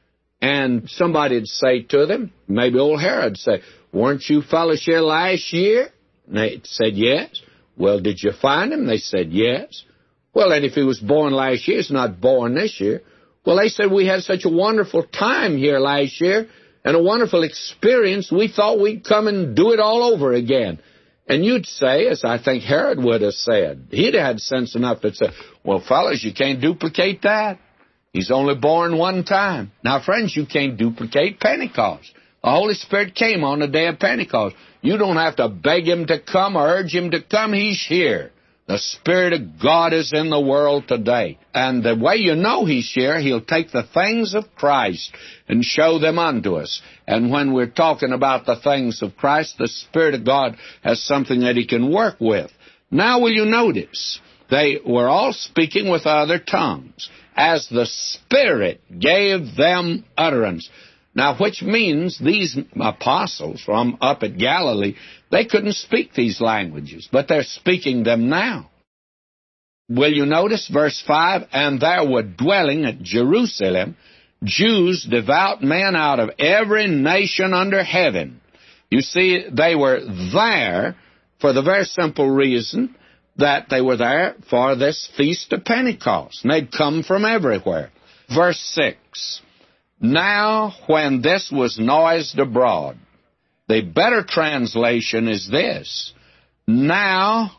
And somebody'd say to them, maybe old Herod say, weren't you fellows here last year? And they said, yes. Well, did you find him? They said, yes. Well, and if he was born last year, he's not born this year. Well, they said, we had such a wonderful time here last year and a wonderful experience, we thought we'd come and do it all over again. And you'd say, as I think Herod would have said, he'd had sense enough to say, well, fellas, you can't duplicate that. He's only born one time. Now, friends, you can't duplicate Pentecost. The Holy Spirit came on the day of Pentecost. You don't have to beg Him to come or urge Him to come. He's here. The Spirit of God is in the world today. And the way you know He's here, He'll take the things of Christ and show them unto us. And when we're talking about the things of Christ, the Spirit of God has something that He can work with. Now will you notice, they were all speaking with other tongues, as the Spirit gave them utterance. Now, which means these apostles from up at Galilee, they couldn't speak these languages, but they're speaking them now. Will you notice verse 5? And there were dwelling at Jerusalem Jews, devout men out of every nation under heaven. You see, they were there for the very simple reason that they were there for this Feast of Pentecost. And they'd come from everywhere. Verse 6. Now, when this was noised abroad, the better translation is this. Now,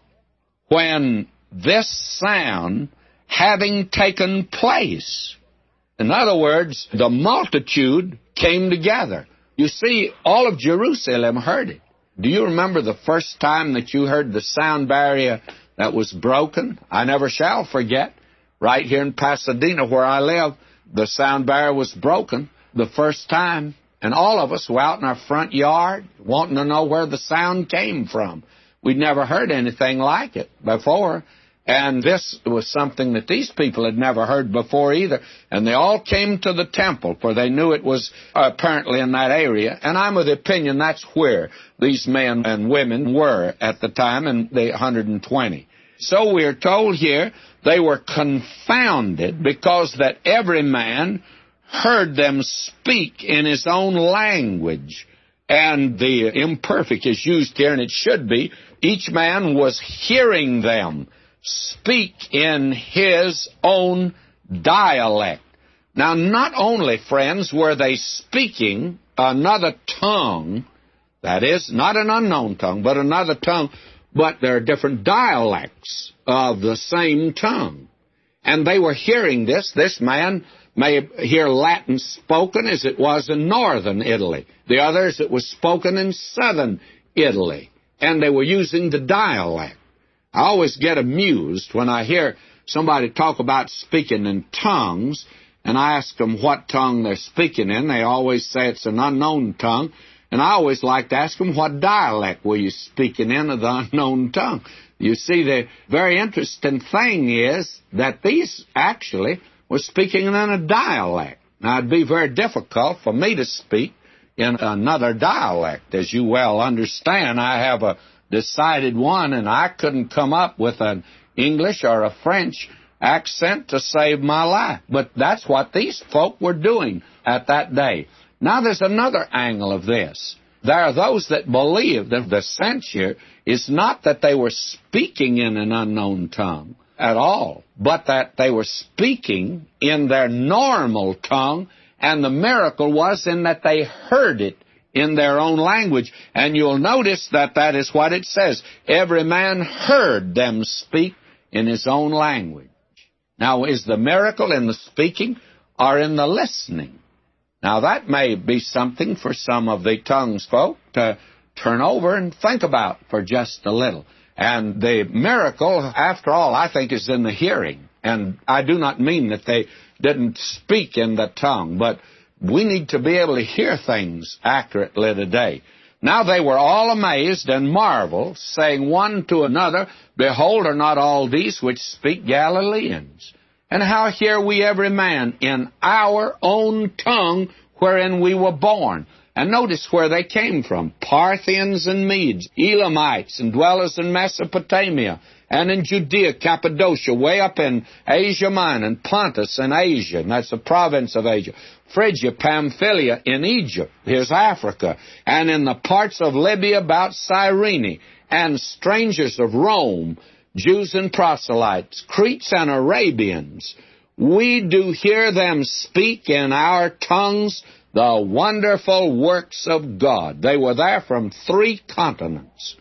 when this sound having taken place. In other words, the multitude came together. You see, all of Jerusalem heard it. Do you remember the first time that you heard the sound barrier that was broken? I never shall forget. Right here in Pasadena, where I live, the sound barrier was broken the first time, and all of us were out in our front yard wanting to know where the sound came from. We'd never heard anything like it before, and this was something that these people had never heard before either. And they all came to the temple, for they knew it was apparently in that area, and I'm of the opinion that's where these men and women were at the time, in the 120. So we're told here they were confounded because that every man heard them speak in his own language. And the imperfect is used here, and it should be. Each man was hearing them speak in his own dialect. Now, not only, friends, were they speaking another tongue, that is, not an unknown tongue, but another tongue, but there are different dialects of the same tongue. And they were hearing this. This man may hear Latin spoken as it was in northern Italy. The others, it was spoken in southern Italy. And they were using the dialect. I always get amused when I hear somebody talk about speaking in tongues, and I ask them what tongue they're speaking in. They always say it's an unknown tongue. And I always like to ask them, what dialect were you speaking in of the unknown tongue? You see, the very interesting thing is that these actually were speaking in a dialect. Now, it'd be very difficult for me to speak in another dialect. As you well understand, I have a decided one, and I couldn't come up with an English or a French accent to save my life. But that's what these folk were doing at that day. Now, there's another angle of this. There are those that believe that the sense here is not that they were speaking in an unknown tongue at all, but that they were speaking in their normal tongue, and the miracle was in that they heard it in their own language. And you'll notice that that is what it says. Every man heard them speak in his own language. Now, is the miracle in the speaking or in the listening? Now, that may be something for some of the tongues folk to turn over and think about for just a little. And the miracle, after all, I think is in the hearing. And I do not mean that they didn't speak in the tongue, but we need to be able to hear things accurately today. Now they were all amazed and marveled, saying one to another, Behold, are not all these which speak Galileans? And how hear we every man in our own tongue wherein we were born? And notice where they came from. Parthians and Medes, Elamites, and dwellers in Mesopotamia, and in Judea, Cappadocia, way up in Asia Minor, and Pontus and Asia, and that's the province of Asia. Phrygia, Pamphylia in Egypt, here's Africa, and in the parts of Libya about Cyrene, and strangers of Rome, Jews and proselytes, Cretes and Arabians. We do hear them speak in our tongues the wonderful works of God. They were there from 3 continents.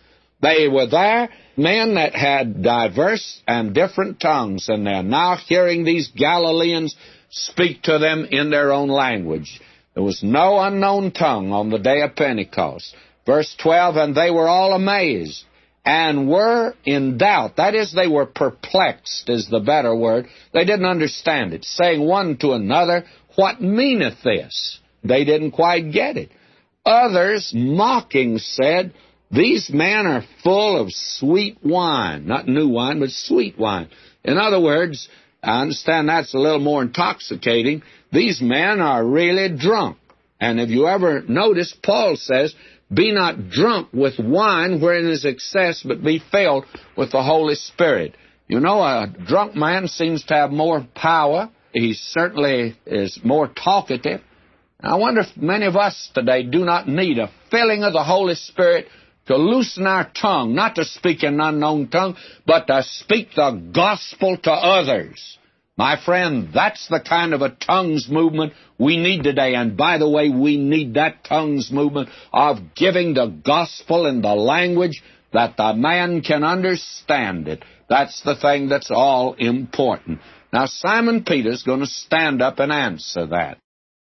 They were there, men that had diverse and different tongues, and they're now hearing these Galileans speak to them in their own language. There was no unknown tongue on the day of Pentecost. Verse 12, and they were all amazed and were in doubt. That is, they were perplexed, is the better word. They didn't understand it, saying one to another, what meaneth this? They didn't quite get it. Others, mocking, said, these men are full of sweet wine. Not new wine, but sweet wine. In other words, I understand that's a little more intoxicating. These men are really drunk. And if you ever notice, Paul says, be not drunk with wine wherein is excess, but be filled with the Holy Spirit. You know, a drunk man seems to have more power. He certainly is more talkative. I wonder if many of us today do not need a filling of the Holy Spirit to loosen our tongue, not to speak in an unknown tongue, but to speak the gospel to others. My friend, that's the kind of a tongues movement we need today. And by the way, we need that tongues movement of giving the gospel in the language that the man can understand it. That's the thing that's all important. Now, Simon Peter's going to stand up and answer that.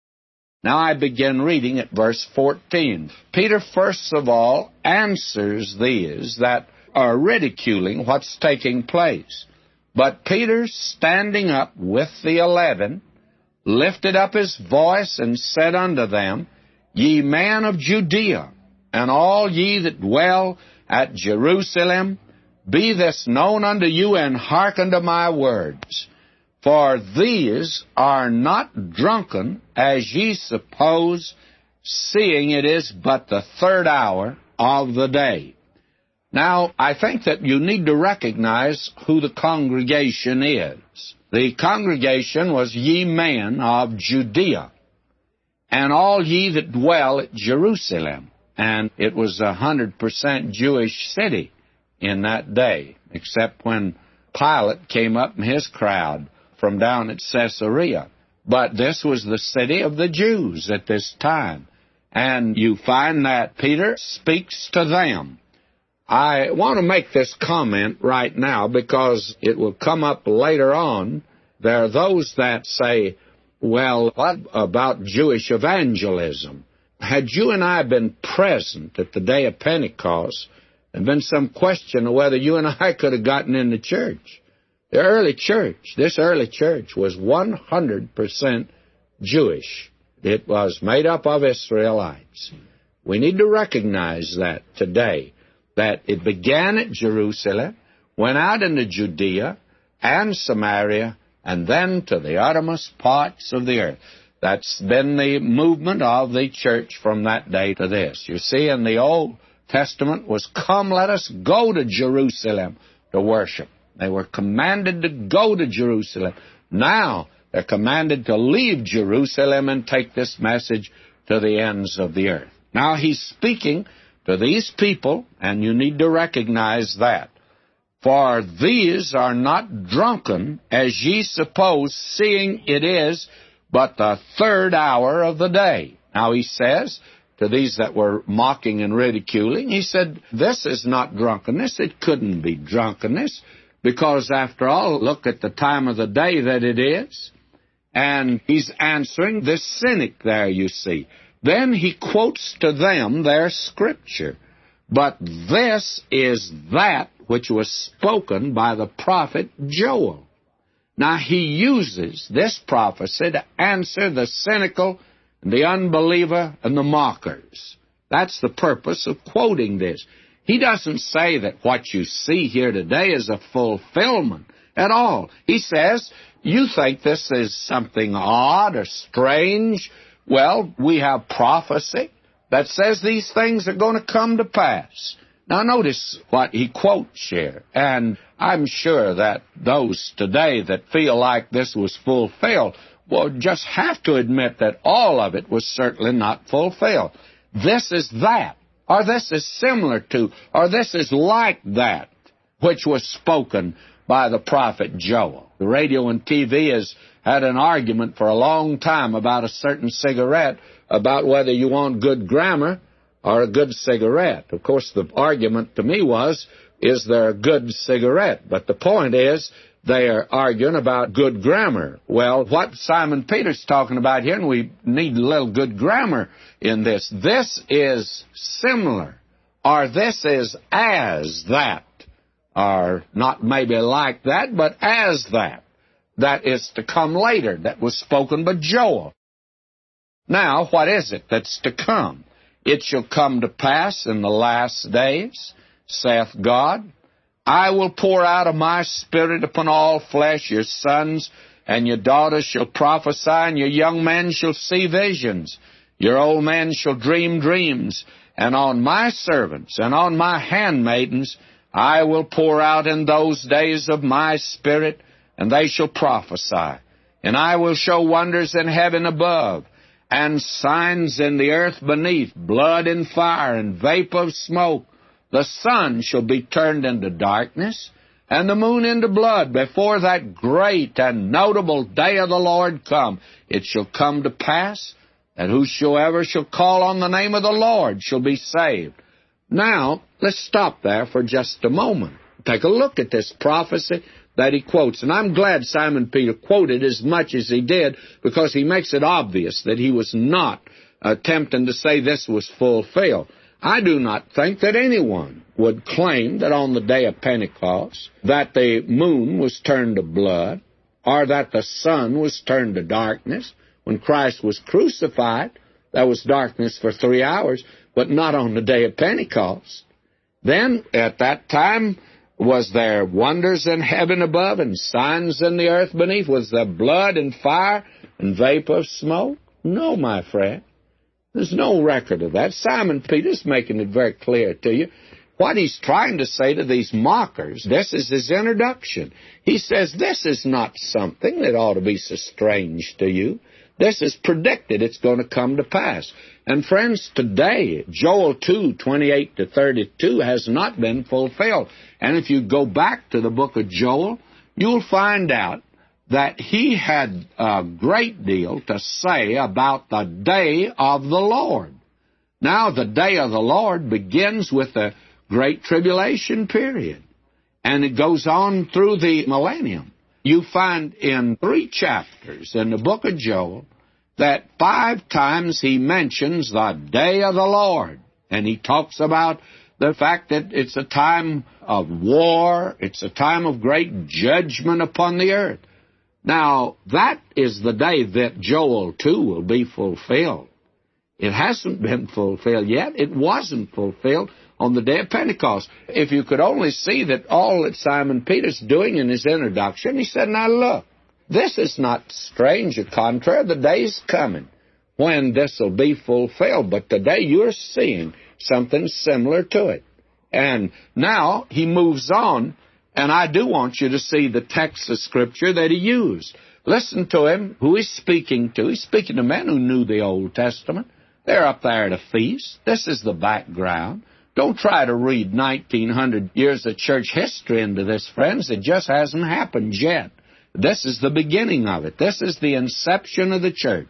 Now I begin reading at verse 14. Peter, first of all, answers these that are ridiculing what's taking place. But Peter, standing up with the 11, lifted up his voice and said unto them, Ye men of Judea, and all ye that dwell at Jerusalem, be this known unto you, and hearken to my words. For these are not drunken, as ye suppose, seeing it is but the third hour of the day. Now, I think that you need to recognize who the congregation is. The congregation was ye men of Judea, and all ye that dwell at Jerusalem. And it was 100% Jewish city in that day, except when Pilate came up and his crowd from down at Caesarea. But this was the city of the Jews at this time. And you find that Peter speaks to them. I want to make this comment right now because it will come up later on. There are those that say, well, what about Jewish evangelism? Had you and I been present at the day of Pentecost, there'd been some question of whether you and I could have gotten in the church. The early church, this early church, was 100% Jewish. It was made up of Israelites. We need to recognize that today, that it began at Jerusalem, went out into Judea and Samaria, and then to the uttermost parts of the earth. That's been the movement of the church from that day to this. You see, in the Old Testament was, come, let us go to Jerusalem to worship. They were commanded to go to Jerusalem. Now they're commanded to leave Jerusalem and take this message to the ends of the earth. Now he's speaking to these people, and you need to recognize that. For these are not drunken, as ye suppose, seeing it is but the third hour of the day. Now he says to these that were mocking and ridiculing, he said, this is not drunkenness. It couldn't be drunkenness. Because, after all, look at the time of the day that it is. And he's answering this cynic there, you see. Then he quotes to them their scripture. But this is that which was spoken by the prophet Joel. Now, he uses this prophecy to answer the cynical, the unbeliever, and the mockers. That's the purpose of quoting this. He doesn't say that what you see here today is a fulfillment at all. He says, you think this is something odd or strange. Well, we have prophecy that says these things are going to come to pass. Now, notice what he quotes here. And I'm sure that those today that feel like this was fulfilled will just have to admit that all of it was certainly not fulfilled. This is that. Or this is similar to, or this is like that, which was spoken by the prophet Joel. The radio and TV has had an argument for a long time about a certain cigarette, about whether you want good grammar or a good cigarette. Of course, the argument to me was, is there a good cigarette? But the point is, they are arguing about good grammar. Well, what Simon Peter's talking about here, and we need a little good grammar in this, this is similar, or this is as that, or not maybe like that, but as that. That is to come later, that was spoken by Joel. Now, what is it that's to come? It shall come to pass in the last days, saith God, I will pour out of my Spirit upon all flesh. Your sons and your daughters shall prophesy, and your young men shall see visions. Your old men shall dream dreams. And on my servants and on my handmaidens I will pour out in those days of my Spirit, and they shall prophesy. And I will show wonders in heaven above, and signs in the earth beneath, blood and fire and vapor of smoke. The sun shall be turned into darkness, and the moon into blood, before that great and notable day of the Lord come. It shall come to pass that whosoever shall call on the name of the Lord shall be saved. Now, let's stop there for just a moment. Take a look at this prophecy that he quotes. And I'm glad Simon Peter quoted as much as he did, because he makes it obvious that he was not attempting to say this was fulfilled. I do not think that anyone would claim that on the day of Pentecost that the moon was turned to blood, or that the sun was turned to darkness. When Christ was crucified, there was darkness for 3 hours, but not on the day of Pentecost. Then, at that time, was there wonders in heaven above and signs in the earth beneath? Was there blood and fire and vapor of smoke? No, my friend. There's no record of that. Simon Peter's making it very clear to you. What he's trying to say to these mockers, this is his introduction. He says, this is not something that ought to be so strange to you. This is predicted. It's going to come to pass. And friends, today, Joel 2:28-32 has not been fulfilled. And if you go back to the book of Joel, you'll find out that he had a great deal to say about the day of the Lord. Now, the day of the Lord begins with the Great Tribulation period, and it goes on through the millennium. You find in 3 chapters in the book of Joel that 5 times he mentions the day of the Lord, and he talks about the fact that it's a time of war, it's a time of great judgment upon the earth. Now, that is the day that Joel 2 will be fulfilled. It hasn't been fulfilled yet. It wasn't fulfilled on the day of Pentecost. If you could only see that all that Simon Peter's doing in his introduction, he said, now look, this is not strange or contrary. The day's coming when this will be fulfilled. But today you're seeing something similar to it. And now he moves on. And I do want you to see the text of Scripture that he used. Listen to him, who he's speaking to. He's speaking to men who knew the Old Testament. They're up there at a feast. This is the background. Don't try to read 1,900 years of church history into this, friends. It just hasn't happened yet. This is the beginning of it. This is the inception of the church.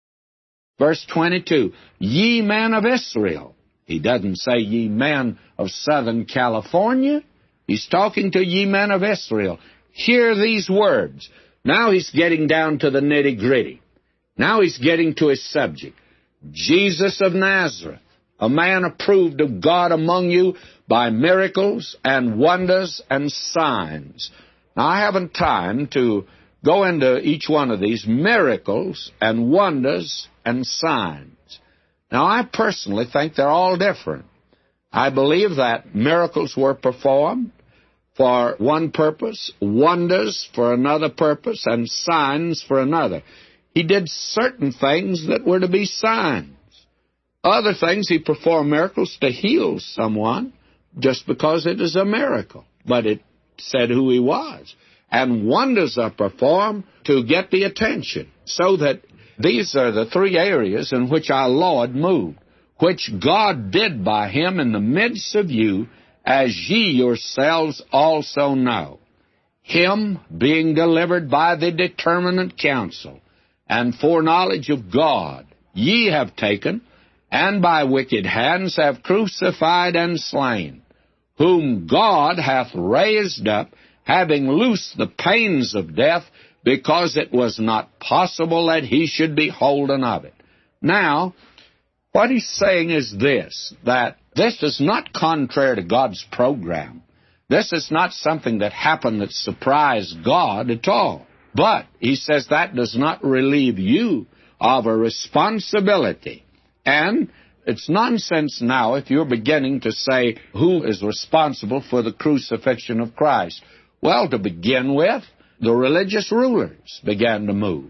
Verse 22, ye men of Israel. He doesn't say ye men of Southern California. He's talking to ye men of Israel. Hear these words. Now he's getting down to the nitty-gritty. Now he's getting to his subject. Jesus of Nazareth, a man approved of God among you by miracles and wonders and signs. Now, I haven't time to go into each one of these miracles and wonders and signs. Now, I personally think they're all different. I believe that miracles were performed for one purpose, wonders for another purpose, and signs for another. He did certain things that were to be signs. Other things, he performed miracles to heal someone just because it is a miracle. But it said who he was. And wonders are performed to get the attention. So that these are the 3 areas in which our Lord moved, which God did by him in the midst of you, as ye yourselves also know. Him being delivered by the determinate counsel and foreknowledge of God, ye have taken, and by wicked hands have crucified and slain, whom God hath raised up, having loosed the pains of death, because it was not possible that he should be holden of it. Now, what he's saying is this, that this is not contrary to God's program. This is not something that happened that surprised God at all. But, he says, that does not relieve you of a responsibility. And it's nonsense now if you're beginning to say who is responsible for the crucifixion of Christ. Well, to begin with, the religious rulers began to move.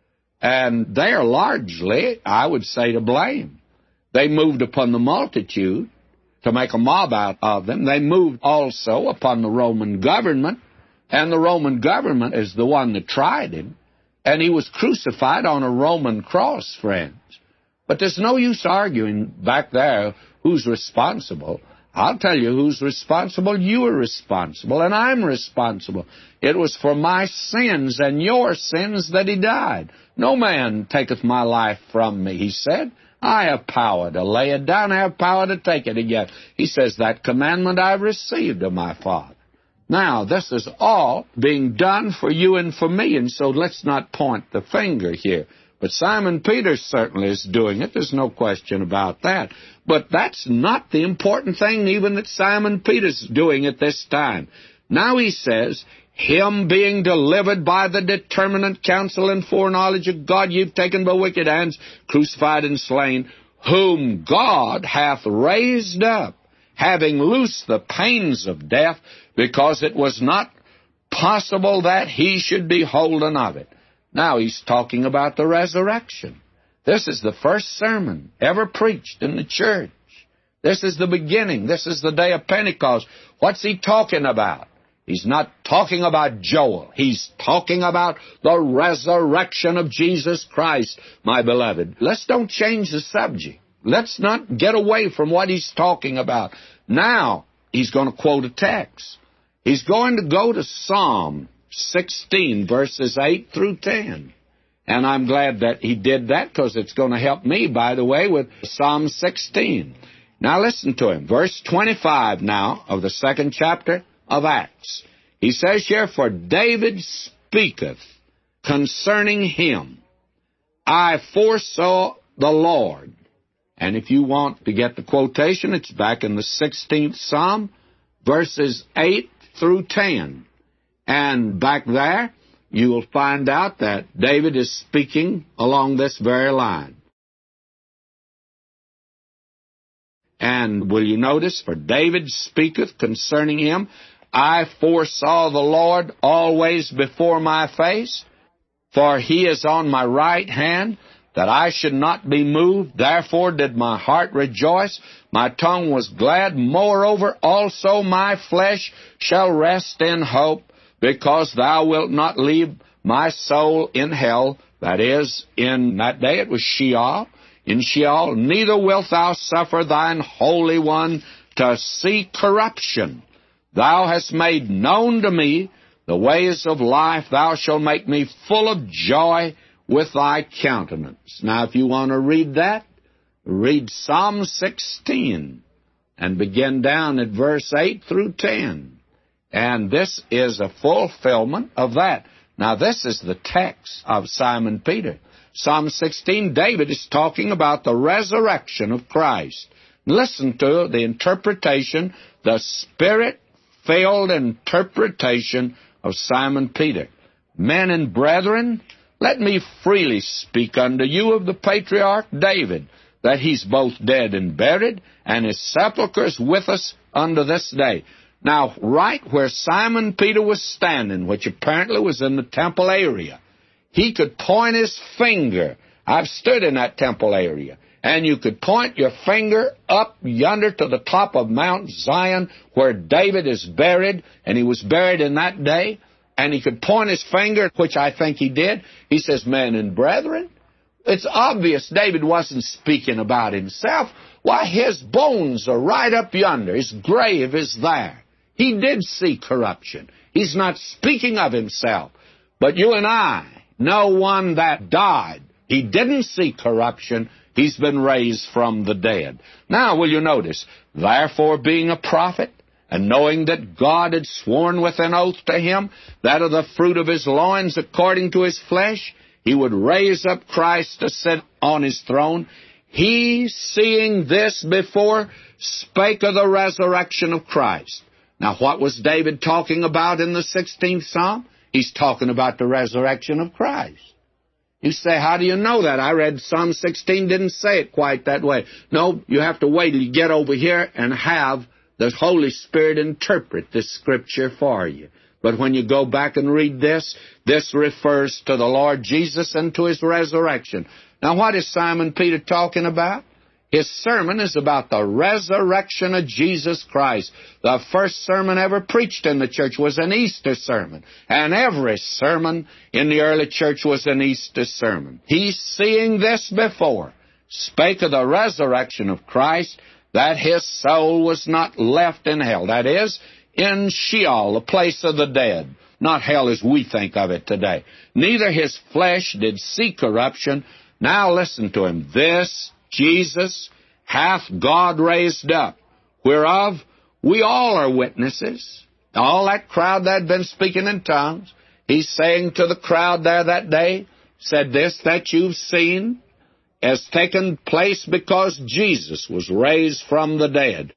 And they are largely, I would say, to blame. They moved upon the multitude to make a mob out of them. They moved also upon the Roman government, and the Roman government is the one that tried him, and he was crucified on a Roman cross, friends. But there's no use arguing back there who's responsible. I'll tell you who's responsible. You are responsible, and I'm responsible. It was for my sins and your sins that he died. No man taketh my life from me, he said. I have power to lay it down. I have power to take it again. He says, that commandment I've received of my Father. Now, this is all being done for you and for me, and so let's not point the finger here. But Simon Peter certainly is doing it. There's no question about that. But that's not the important thing, even that Simon Peter's doing at this time. Now he says, him being delivered by the determinate counsel and foreknowledge of God, you've taken by wicked hands, crucified and slain, whom God hath raised up, having loosed the pains of death, because it was not possible that he should be holden of it. Now he's talking about the resurrection. This is the first sermon ever preached in the church. This is the beginning. This is the day of Pentecost. What's he talking about? He's not talking about Joel. He's talking about the resurrection of Jesus Christ, my beloved. Let's don't change the subject. Let's not get away from what he's talking about. Now, he's going to quote a text. He's going to go to Psalm 16, verses 8 through 10. And I'm glad that he did that, because it's going to help me, by the way, with Psalm 16. Now listen to him. Verse 25 now of the 2nd chapter of Acts. He says here, for David speaketh concerning him, I foresaw the Lord. And if you want to get the quotation, it's back in the 16th Psalm, verses 8 through 10. And back there, you will find out that David is speaking along this very line. And will you notice, for David speaketh concerning him, I foresaw the Lord always before my face, for he is on my right hand, that I should not be moved. Therefore did my heart rejoice, my tongue was glad. Moreover also my flesh shall rest in hope, because thou wilt not leave my soul in hell. That is, in that day it was Sheol. In Sheol, neither wilt thou suffer thine Holy One to see corruption. Thou hast made known to me the ways of life. Thou shalt make me full of joy with thy countenance. Now, if you want to read that, read Psalm 16 and begin down at verse 8 through 10. And this is a fulfillment of that. Now, this is the text of Simon Peter. Psalm 16, David is talking about the resurrection of Christ. Listen to the interpretation, the Spirit-filled interpretation of Simon Peter. Men and brethren, let me freely speak unto you of the patriarch David, that he's both dead and buried, and his sepulchre is with us unto this day. Now, right where Simon Peter was standing, which apparently was in the temple area, he could point his finger. I've stood in that temple area. And you could point your finger up yonder to the top of Mount Zion, where David is buried, and he was buried in that day. And he could point his finger, which I think he did. He says, men and brethren. It's obvious David wasn't speaking about himself. Why, his bones are right up yonder. His grave is there. He did see corruption. He's not speaking of himself. But you and I know one that died. He didn't see corruption. He's been raised from the dead. Now, will you notice, therefore being a prophet, and knowing that God had sworn with an oath to him that of the fruit of his loins according to his flesh, he would raise up Christ to sit on his throne, he, seeing this before, spake of the resurrection of Christ. Now, what was David talking about in the 16th Psalm? He's talking about the resurrection of Christ. You say, how do you know that? I read Psalm 16, didn't say it quite that way. No, you have to wait till you get over here and have the Holy Spirit interpret this Scripture for you. But when you go back and read this, this refers to the Lord Jesus and to his resurrection. Now, what is Simon Peter talking about? His sermon is about the resurrection of Jesus Christ. The first sermon ever preached in the church was an Easter sermon. And every sermon in the early church was an Easter sermon. He, seeing this before, spake of the resurrection of Christ, that his soul was not left in hell. That is, in Sheol, the place of the dead. Not hell as we think of it today. Neither his flesh did see corruption. Now listen to him. This Jesus hath God raised up, whereof we all are witnesses. All that crowd that had been speaking in tongues, he's saying to the crowd there that day, said this that you've seen has taken place because Jesus was raised from the dead.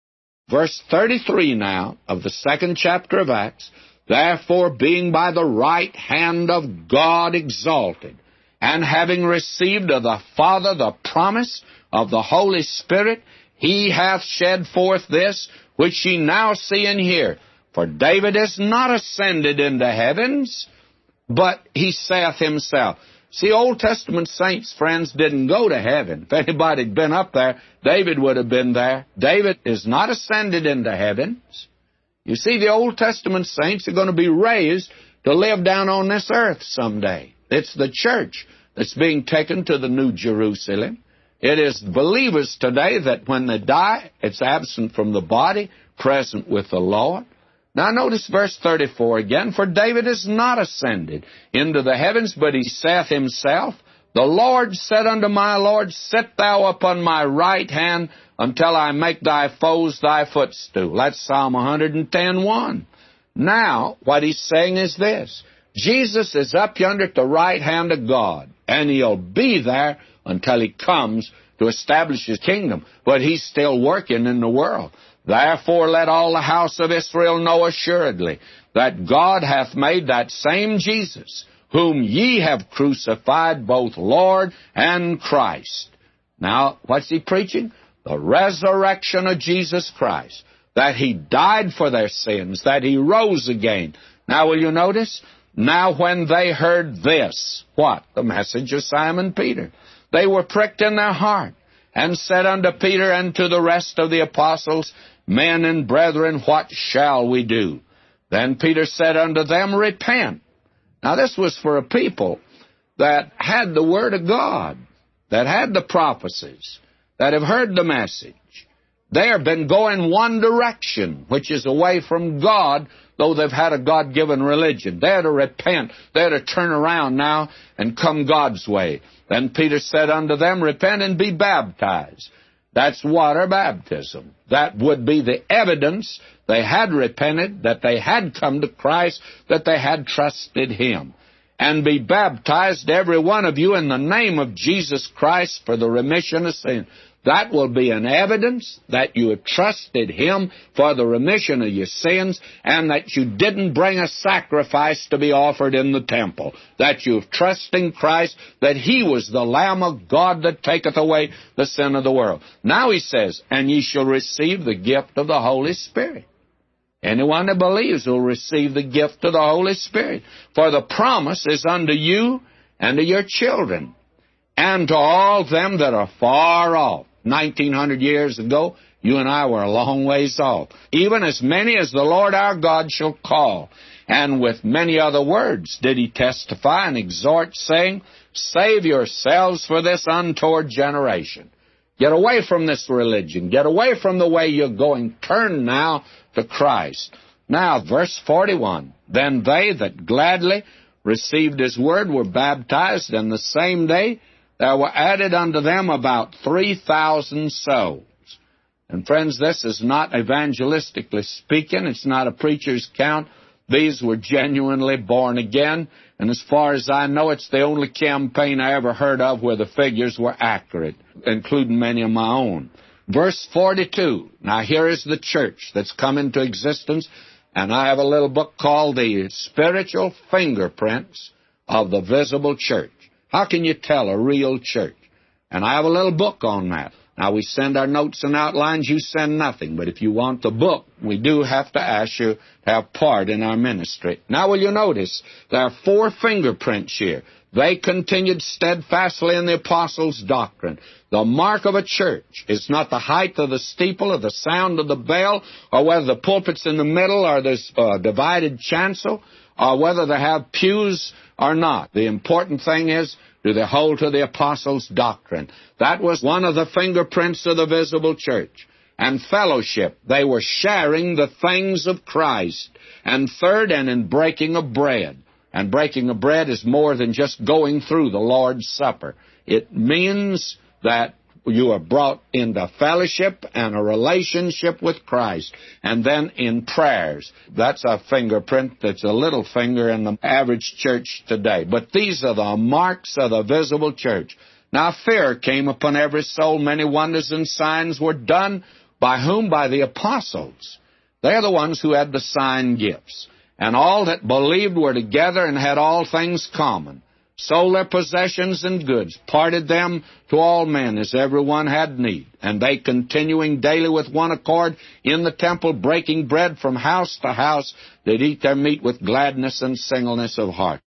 Verse 33 now of the 2nd chapter of Acts, therefore being by the right hand of God exalted, and having received of the Father the promise of the Holy Spirit, he hath shed forth this, which ye now see and hear. For David is not ascended into heavens, but he saith himself. See, Old Testament saints, friends, didn't go to heaven. If anybody had been up there, David would have been there. David is not ascended into heavens. You see, the Old Testament saints are going to be raised to live down on this earth someday. It's the church that's being taken to the New Jerusalem. It is believers today that when they die, it's absent from the body, present with the Lord. Now notice verse 34 again. For David is not ascended into the heavens, but he saith himself, the Lord said unto my Lord, sit thou upon my right hand until I make thy foes thy footstool. That's Psalm 110:1. Now, what he's saying is this. Jesus is up yonder at the right hand of God, and he'll be there until he comes to establish his kingdom. But he's still working in the world. Therefore let all the house of Israel know assuredly that God hath made that same Jesus, whom ye have crucified, both Lord and Christ. Now, what's he preaching? The resurrection of Jesus Christ, that he died for their sins, that he rose again. Now, will you notice? Now when they heard this, what? The message of Simon Peter. They were pricked in their heart, and said unto Peter and to the rest of the apostles, men and brethren, what shall we do? Then Peter said unto them, repent. Now this was for a people that had the Word of God, that had the prophecies, that have heard the message. They have been going one direction, which is away from God, though they've had a God-given religion. They're to repent. They're to turn around now and come God's way. Then Peter said unto them, repent and be baptized. That's water baptism. That would be the evidence they had repented, that they had come to Christ, that they had trusted Him. And be baptized, every one of you, in the name of Jesus Christ for the remission of sin. That will be an evidence that you have trusted Him for the remission of your sins, and that you didn't bring a sacrifice to be offered in the temple. That you've trusted in Christ, that He was the Lamb of God that taketh away the sin of the world. Now He says, and ye shall receive the gift of the Holy Spirit. Anyone that believes will receive the gift of the Holy Spirit. For the promise is unto you and to your children, and to all them that are far off. 1900 years ago, you and I were a long ways off. Even as many as the Lord our God shall call. And with many other words did He testify and exhort, saying, save yourselves for this untoward generation. Get away from this religion. Get away from the way you're going. Turn now to Christ. Now, verse 41. Then they that gladly received His word were baptized, and the same day there were added unto them about 3,000 souls. And friends, this is not evangelistically speaking. It's not a preacher's count. These were genuinely born again. And as far as I know, it's the only campaign I ever heard of where the figures were accurate, including many of my own. Verse 42. Now here is the church that's come into existence. And I have a little book called The Spiritual Fingerprints of the Visible Church. How can you tell a real church? And I have a little book on that. Now, we send our notes and outlines. You send nothing. But if you want the book, we do have to ask you to have part in our ministry. Now, will you notice there are 4 fingerprints here. They continued steadfastly in the apostles' doctrine. The mark of a church is not the height of the steeple or the sound of the bell, or whether the pulpit's in the middle or there's a divided chancel, or whether they have pews or not. The important thing is, do they hold to the apostles' doctrine? That was one of the fingerprints of the visible church. And fellowship, they were sharing the things of Christ. And third, and in breaking of bread. And breaking of bread is more than just going through the Lord's Supper. It means that you are brought into fellowship and a relationship with Christ. And then in prayers. That's a fingerprint that's a little finger in the average church today. But these are the marks of the visible church. Now fear came upon every soul. Many wonders and signs were done. By whom? By the apostles. They're the ones who had the sign gifts. And all that believed were together and had all things common. Sold their possessions and goods, parted them to all men as every one had need. And they, continuing daily with one accord in the temple, breaking bread from house to house, did eat their meat with gladness and singleness of heart.